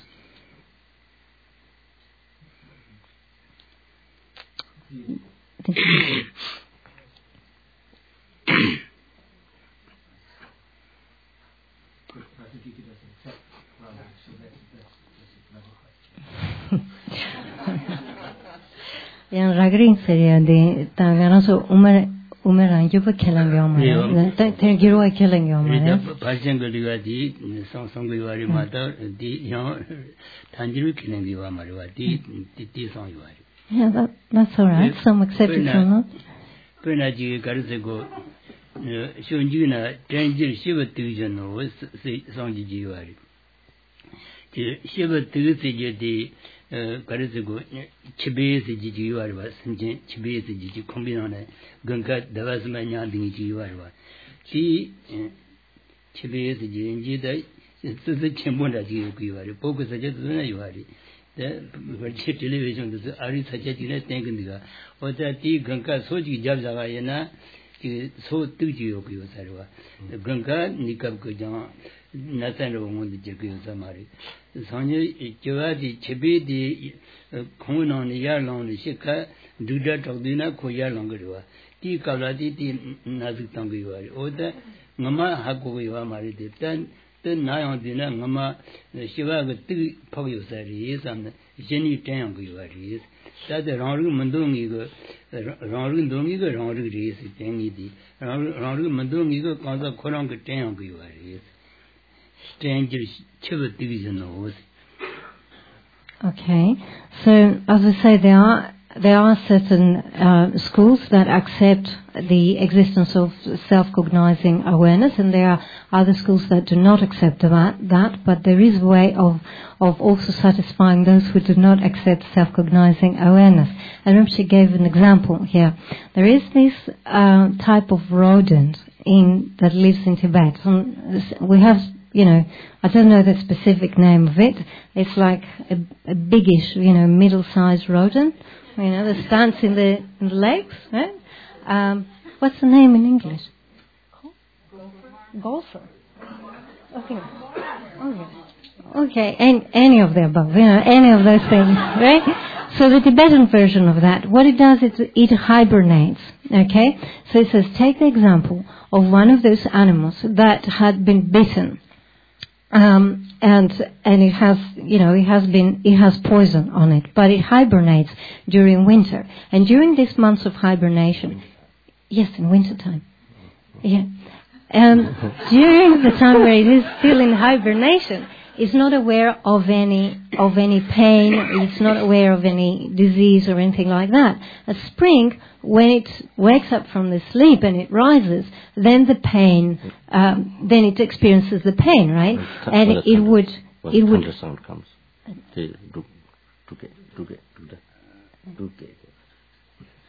Yang ragring seria de taganaso umar umeran yuba killing yoma. Te giro killing yoma. Passion go di song song go wari mata di yo tanjiru killing yoma marwa di di song yari. Yeah, that that's all right. Some accept it or not. Pena ji garse go shonju na tanjir shiva tujo no song ji ji wari. Ji shiva tu se je di garse go chibe se ji ji wari ba sinje chibe se ji ji kombina na ganga davasma nya ding ji wari ba. Ji chibe se ji ji da se se chenbo da ji ku wari poku se je tu na wari. The television is Ari Sajati Tangandiga, or that the Ganka Soji Jabzavayana, so two Yoku Sarva. The Ganka Nikab Kujan, Nathan of the Jaku Samari. The Sonya Javadi Chebi, the Kun on the Yarlong, the Shika, Duda Togdina, Koya Longadua, T. Kalati, the Nazutangi, or the Mama Hakuya Mari, then. Then now on the Nama, the Shiva with two Pogosari and Jenny Tang is that the Rangu Mandungi, Rangu Dungiga, Rangu is Tangidi, Rangu Mandungiga, Kansa Koranga Tang is stranger Chiva division knows. Okay, so as I say, there are there are certain uh, schools that accept the existence of self-cognizing awareness, and there are other schools that do not accept that. That, but there is a way of of also satisfying those who do not accept self-cognizing awareness. And Rinpoche gave an example here. There is this uh, type of rodent in that lives in Tibet. And we have. You know, I don't know the specific name of it. It's like a, a biggish, you know, middle-sized rodent. You know, that stands in the, in the legs, right? Um, what's the name in English? Golfer. Okay. Okay. Okay. Any, any of the above, you know, any of those things, right? So the Tibetan version of that, what it does is it hibernates. Okay. So it says, take the example of one of those animals that had been bitten. Um, and and it has, you know, it has been, it has poison on it, but it hibernates during winter. And during these months of hibernation, yes, in winter time, yeah, and during the time where it is still in hibernation, it's not aware of any of any pain. It's not aware of any disease or anything like that. At spring, when it wakes up from the sleep and it rises, then the pain, um, then it experiences the pain, right? When and it, it would, when it would. When the sound comes, the do, do, do, do, do,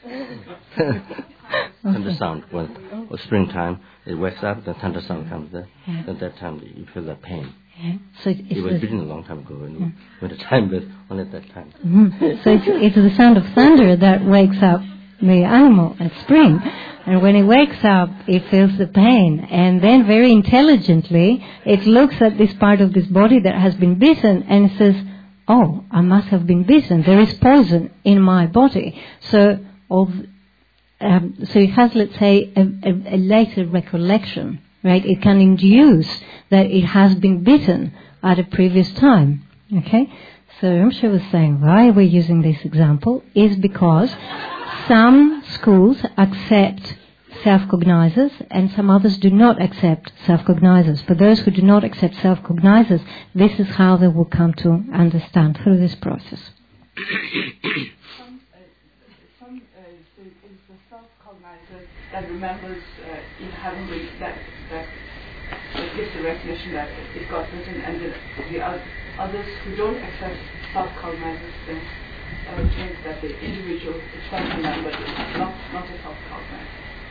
Thunder sound. When or springtime, it wakes up, the thunder sound comes there. Yeah. At that time, you feel the pain. Yeah. So it, It it's was the, written a long time ago, and Yeah. when the time was only at that time. Mhm. So it's, it's the sound of thunder that wakes up the animal at spring. And when it wakes up, it feels the pain. And then very intelligently, it looks at this part of this body that has been bitten and it says, oh, I must have been bitten. There is poison in my body. So, of, um, so it has, let's say, a, a, a later recollection, right? It can induce that it has been bitten at a previous time. Okay? So Rimsha was saying why we're using this example is because some schools accept self-cognizers and some others do not accept self-cognizers. For those who do not accept self-cognizers, this is how they will come to understand through this process. Some, uh, some uh, is, the, is the self-cognizer that remembers uh, in having the, that, that, that gives the recognition that it got written, and the, the others who don't accept self-cognizers then uh, think that the individual itself remembered is not, not a self-cognizer.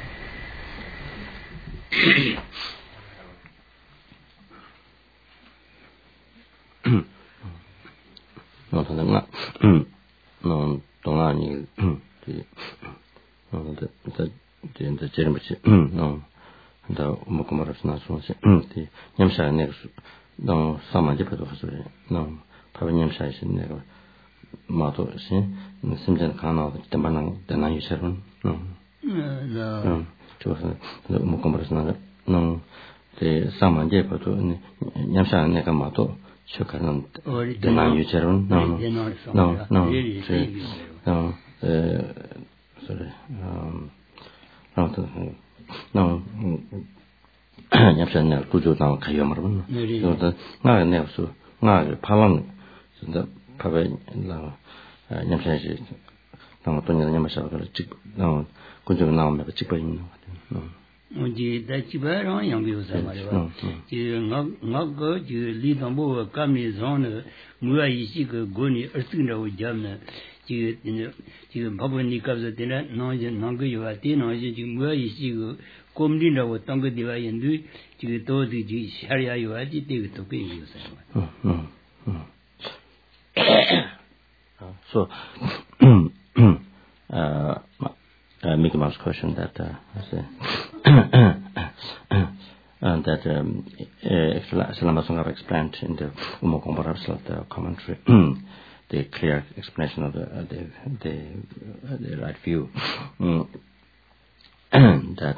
No, no, no, no, 동안이 그 어, the the the 제르미치 no, 다 먹고 말았어 나서지 그 냠샤 내가 너 사만지 배도 하서 너 바로 냠샤시 내가 마도 시 심전 가나도 때만은 되나 유세론 너 음 저서 먹고 말았어 너 그 사만지 배도 냠샤 내가 마도 Shukran Denan Yucheron? No, no, no, no, sorry, um, no, Yapshan Kujo now Kayamarun. So the Naga Nelsu, Naga Palan, the Pave Yapshan, no, Tonya Yamasha, no, Kujo now make a chipping. Ji da chi ba rong yang biu sa ma de ba ji nga nga go ji li dong bo ka mi zong ne mu ya yi xi ge go ni er sing da wo jam ne ji ji ba bo ni ka ze de na no ji nang ge yu ba ti no ji ji mu ya yi xi ge kom din da wo tang ge de ba yin du ji do de ji xia ya yu ba ji de ge to ge yu sa ma so uh Uh, Mickey Mouse question that uh, uh, that um, uh, Salama Sangha explained in the Umo Komparabsal the commentary, the clear explanation of the uh, the the, uh, the right view um, that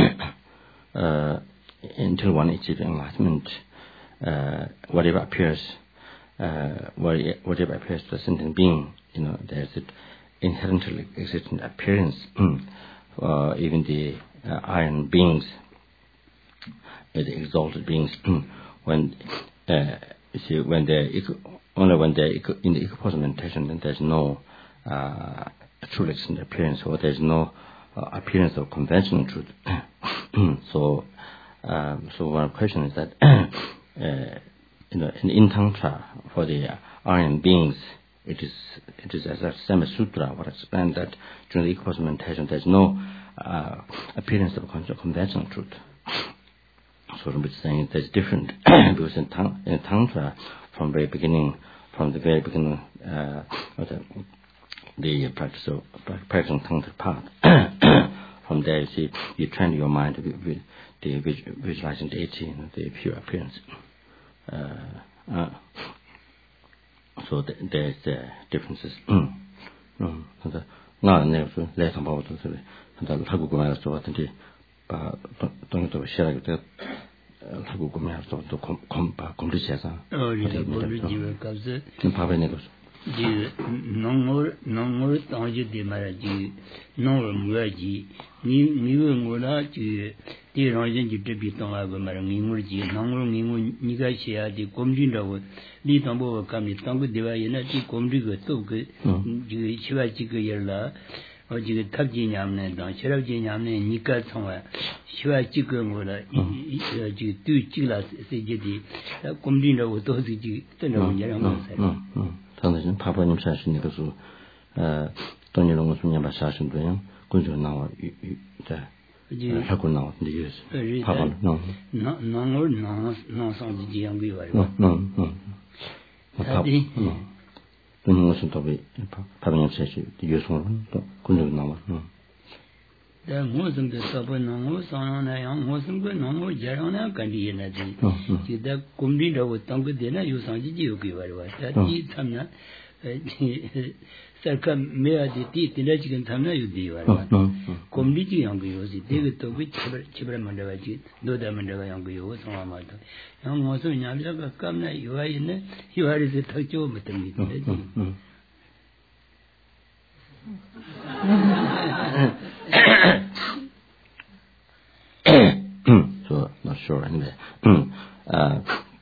uh, until one achieves enlightenment, uh, whatever appears, uh, whatever appears to a sentient being, you know, there's it. Inherently existent appearance, uh, even the uh, iron beings, uh, the exalted beings, when uh, you see when they only when they in the equipoise meditation, then there's no uh, truly existent appearance, or there's no uh, appearance of conventional truth. so, um, so one question is that uh, you know, in, in Tantra for the uh, iron beings. It is, it is as a Sama Sutra, what explained that during the equipoise meditation there's no uh, appearance of conventional truth. So I'm saying there's different, because in, tang, in Tantra, from very beginning, from the very beginning, uh, the, the practice of practicing Tantra path, from there you see, you train your mind with the visualizing deity and the pure appearance. Uh, uh, So th- there's uh, differences. Mm. Mm. 그래서 나는 내가 레슨 받았을 때, 근데 한국어 말해서 왔는데, 바 동의도 시작할 때 한국어 말해서 또 컴파 컴퓨터에서. 어, 이제 모르지만 가서. 좀 봐봐 내가. 지 농을 농을 당지대 말이지. 농을 뭐지? 니 니가 뭐라 지 대랑진 집대 동하고 말은 인물지. 농을 인물 니가 해야지 검진다고. 리 담보 감이 당고 대와이나 지 검리고 또그 지 시와지 그 열라. 어 지금 탑지냐면 당 시랍지냐면 니가 통화. 시와지 그 뭐라 이 지 뚜지라 세제디 검진다고 또지 뜨는 거냐고. 당신 파파님 사실 이것도 어 don't you know what's when session doing? Good now, the Haku now, the years. No, no, no, no, no, some young people. No, no, no. No. Don't you listen to me? Having session, the use one, good now. No. The Muslim the Sapa no son a young Muslim good no more Jarona Gandhi in a day. The Kumdida with Tonga dinner, you sang the Yuki, that eat Tamna. Circum Mea di Tit, the Legion Tamna, you do. Community young girls, David to which Chibramandavaji, do the Mandavayangu was on Amata. Young Mosso in Yamaka, come now, you are in it, you are the Tacho with the So not sure anyway. uh,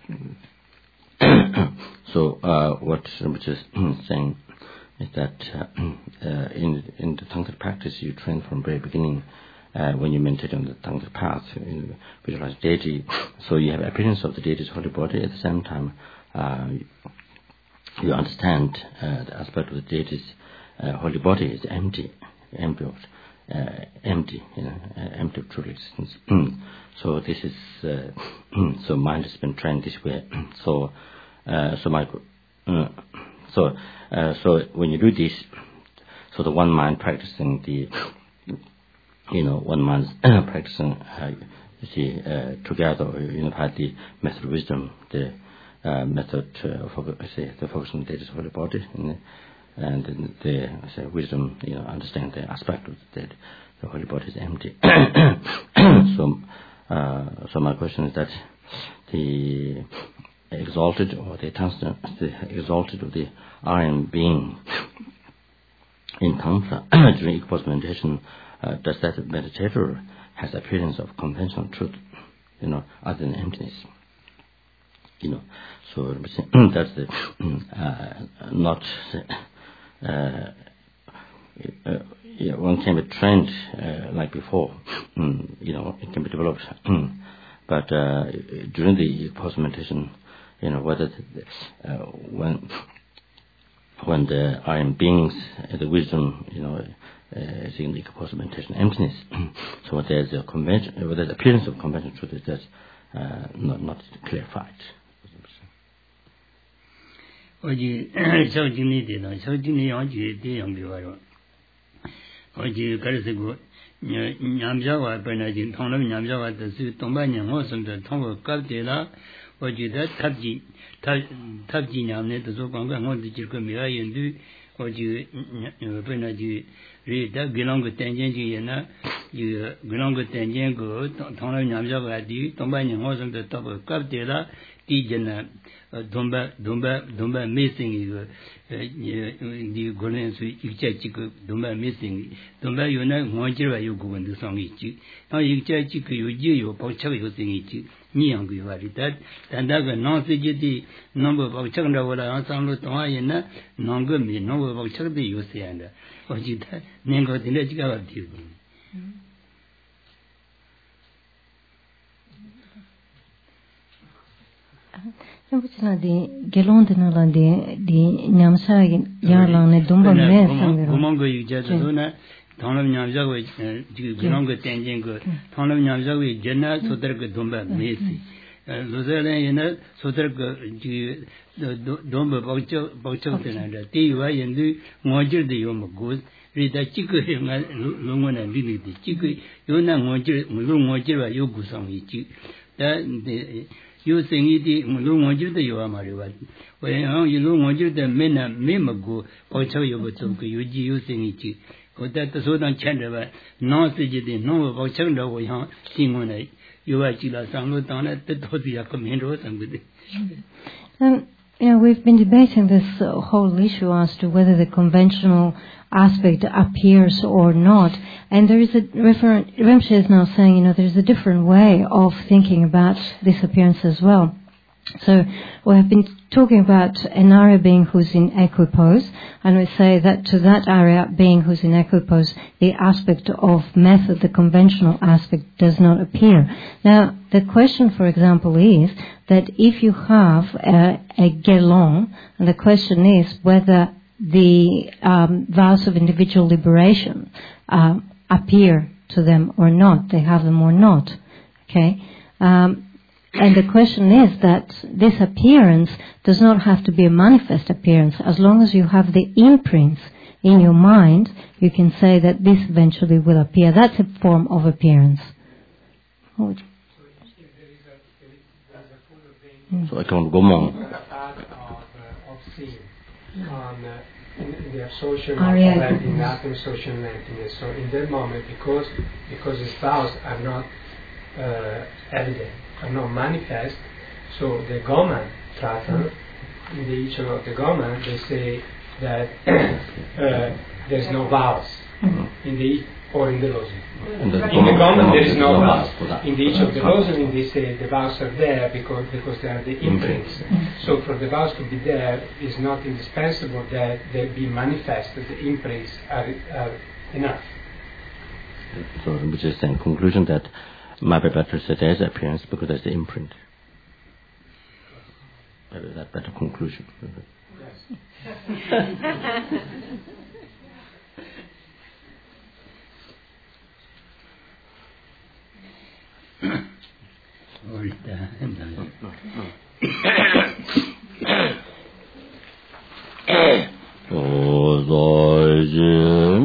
so uh, what which is saying is that uh, uh, in in the Tantra practice you train from very beginning uh, when you meditate on the Tantra path in visualize deity. So you have appearance of the deity's holy body at the same time. Uh, you understand uh, the aspect of the deity's uh, holy body is empty, empty of, uh, empty, you know, uh, empty of true existence. So this is uh, so mind has been trained this way. so uh, so my uh, so uh, so when you do this, so the one mind practicing the, you know, one mind's practicing, uh, you see, uh, together or unified the method of wisdom, the uh, method uh, for say the focus on the deity's holy body. And, And the, the say, wisdom, you know, understand the aspect of that the holy body is empty. so, uh, so my question is that the exalted or the transcend, the exalted of the I am being in Tantra during equals meditation, uh, does that meditator has appearance of conventional truth, you know, other than emptiness? You know, so that's the uh, not. Uh, uh, yeah, one can be trained uh, like before, mm, you know, it can be developed. But uh, during the post meditation, you know, whether the, uh, when when the I am beings, uh, the wisdom, you know, uh, is in the post meditation emptiness. So there's a convention, uh, there's appearance of conventional truth is just uh, not not clarified. 어지 저진이 되나 저진이 어지 대형 비와로 어지 그래서고 냠자와 변하진 통로 냠자와 뜻이 동반년 호선도 통고 갑대라 어지다 탑지 탑지 냠네 또 관계 뭔지 지금 미아연도 어지 변하지 리다 기랑고 땡전지에나 이 기랑고 땡전고 통로 냠자와 뒤 동반년 호선도 또 갑대라 Tijana Dumba Dumba Dumba missing the golden sweet Ichachik Dumba missing Dumba Yuna Monjira Yugu and the song Ichi. Now Ichachik Yuji, Pochak using Ichi, Niangu that, and that a non sigiti number of Chakra or Ansan Toyana, Nongami, number of Chak the Yusianda, or Jita, Nango the Legical Tube. Sembra di gelonde nella di di nyamsa yarla ne dumba me sangero. Kumongo yujadona thonam nyamsa go gelongo tenjen go thonam nyamsa go jenna sodar go dumba mesi. Lozale yena sodar go dumba baucho baucho tenada. Ti wa yendu ngojir de yom go rida chiku nga lungona lili chiku yona ngojir lu ngojir wa yogu sang ichi. Da you sing it, Mulunga, you are Mariwa. When you know what you the men and Mimago, or tell you what you sing it. Or that the Sudan Chandra, no Sijid, no about Chandra, we have sing on it. You are Chila Sangutan at the Tosia Commander and with it. Um, yeah, we've been debating this uh, whole issue as to whether the conventional aspect appears or not. And there is a referent, Rinpoche is now saying, you know, there's a different way of thinking about this appearance as well. So we have been talking about an Arya being who's in equipoise, and we say that to that Arya being who's in equipoise, the aspect of method, the conventional aspect, does not appear. Now, the question, for example, is that if you have a, a gelon, and the question is whether the um, vows of individual liberation uh, appear to them or not, they have them or not. Okay, um, and the question is that this appearance does not have to be a manifest appearance. As long as you have the imprints in your mind, you can say that this eventually will appear. That's a form of appearance. Oh, So if there is a, there is a full of Så jeg kan gå mange. part of, uh, of seeing on uh, in, in the absorption Ariya. of emptiness, absorption of emptiness. So in that moment, because because his vows are not uh, evident, are not manifest, so the Goma Tratan, in the each of the Goma, they say that uh, there's no vows in the or in the Rosin. In the, In the Goma there is no vows vows. for that. In the each of the Rosin, they say the vows are there because because they are the imprints. So for the vows to be there, it's not indispensable that they be manifested. The imprints are, are enough. So which is in conclusion that Mahabharata said there's appearance because there's the imprint. Maybe that better conclusion. Oh,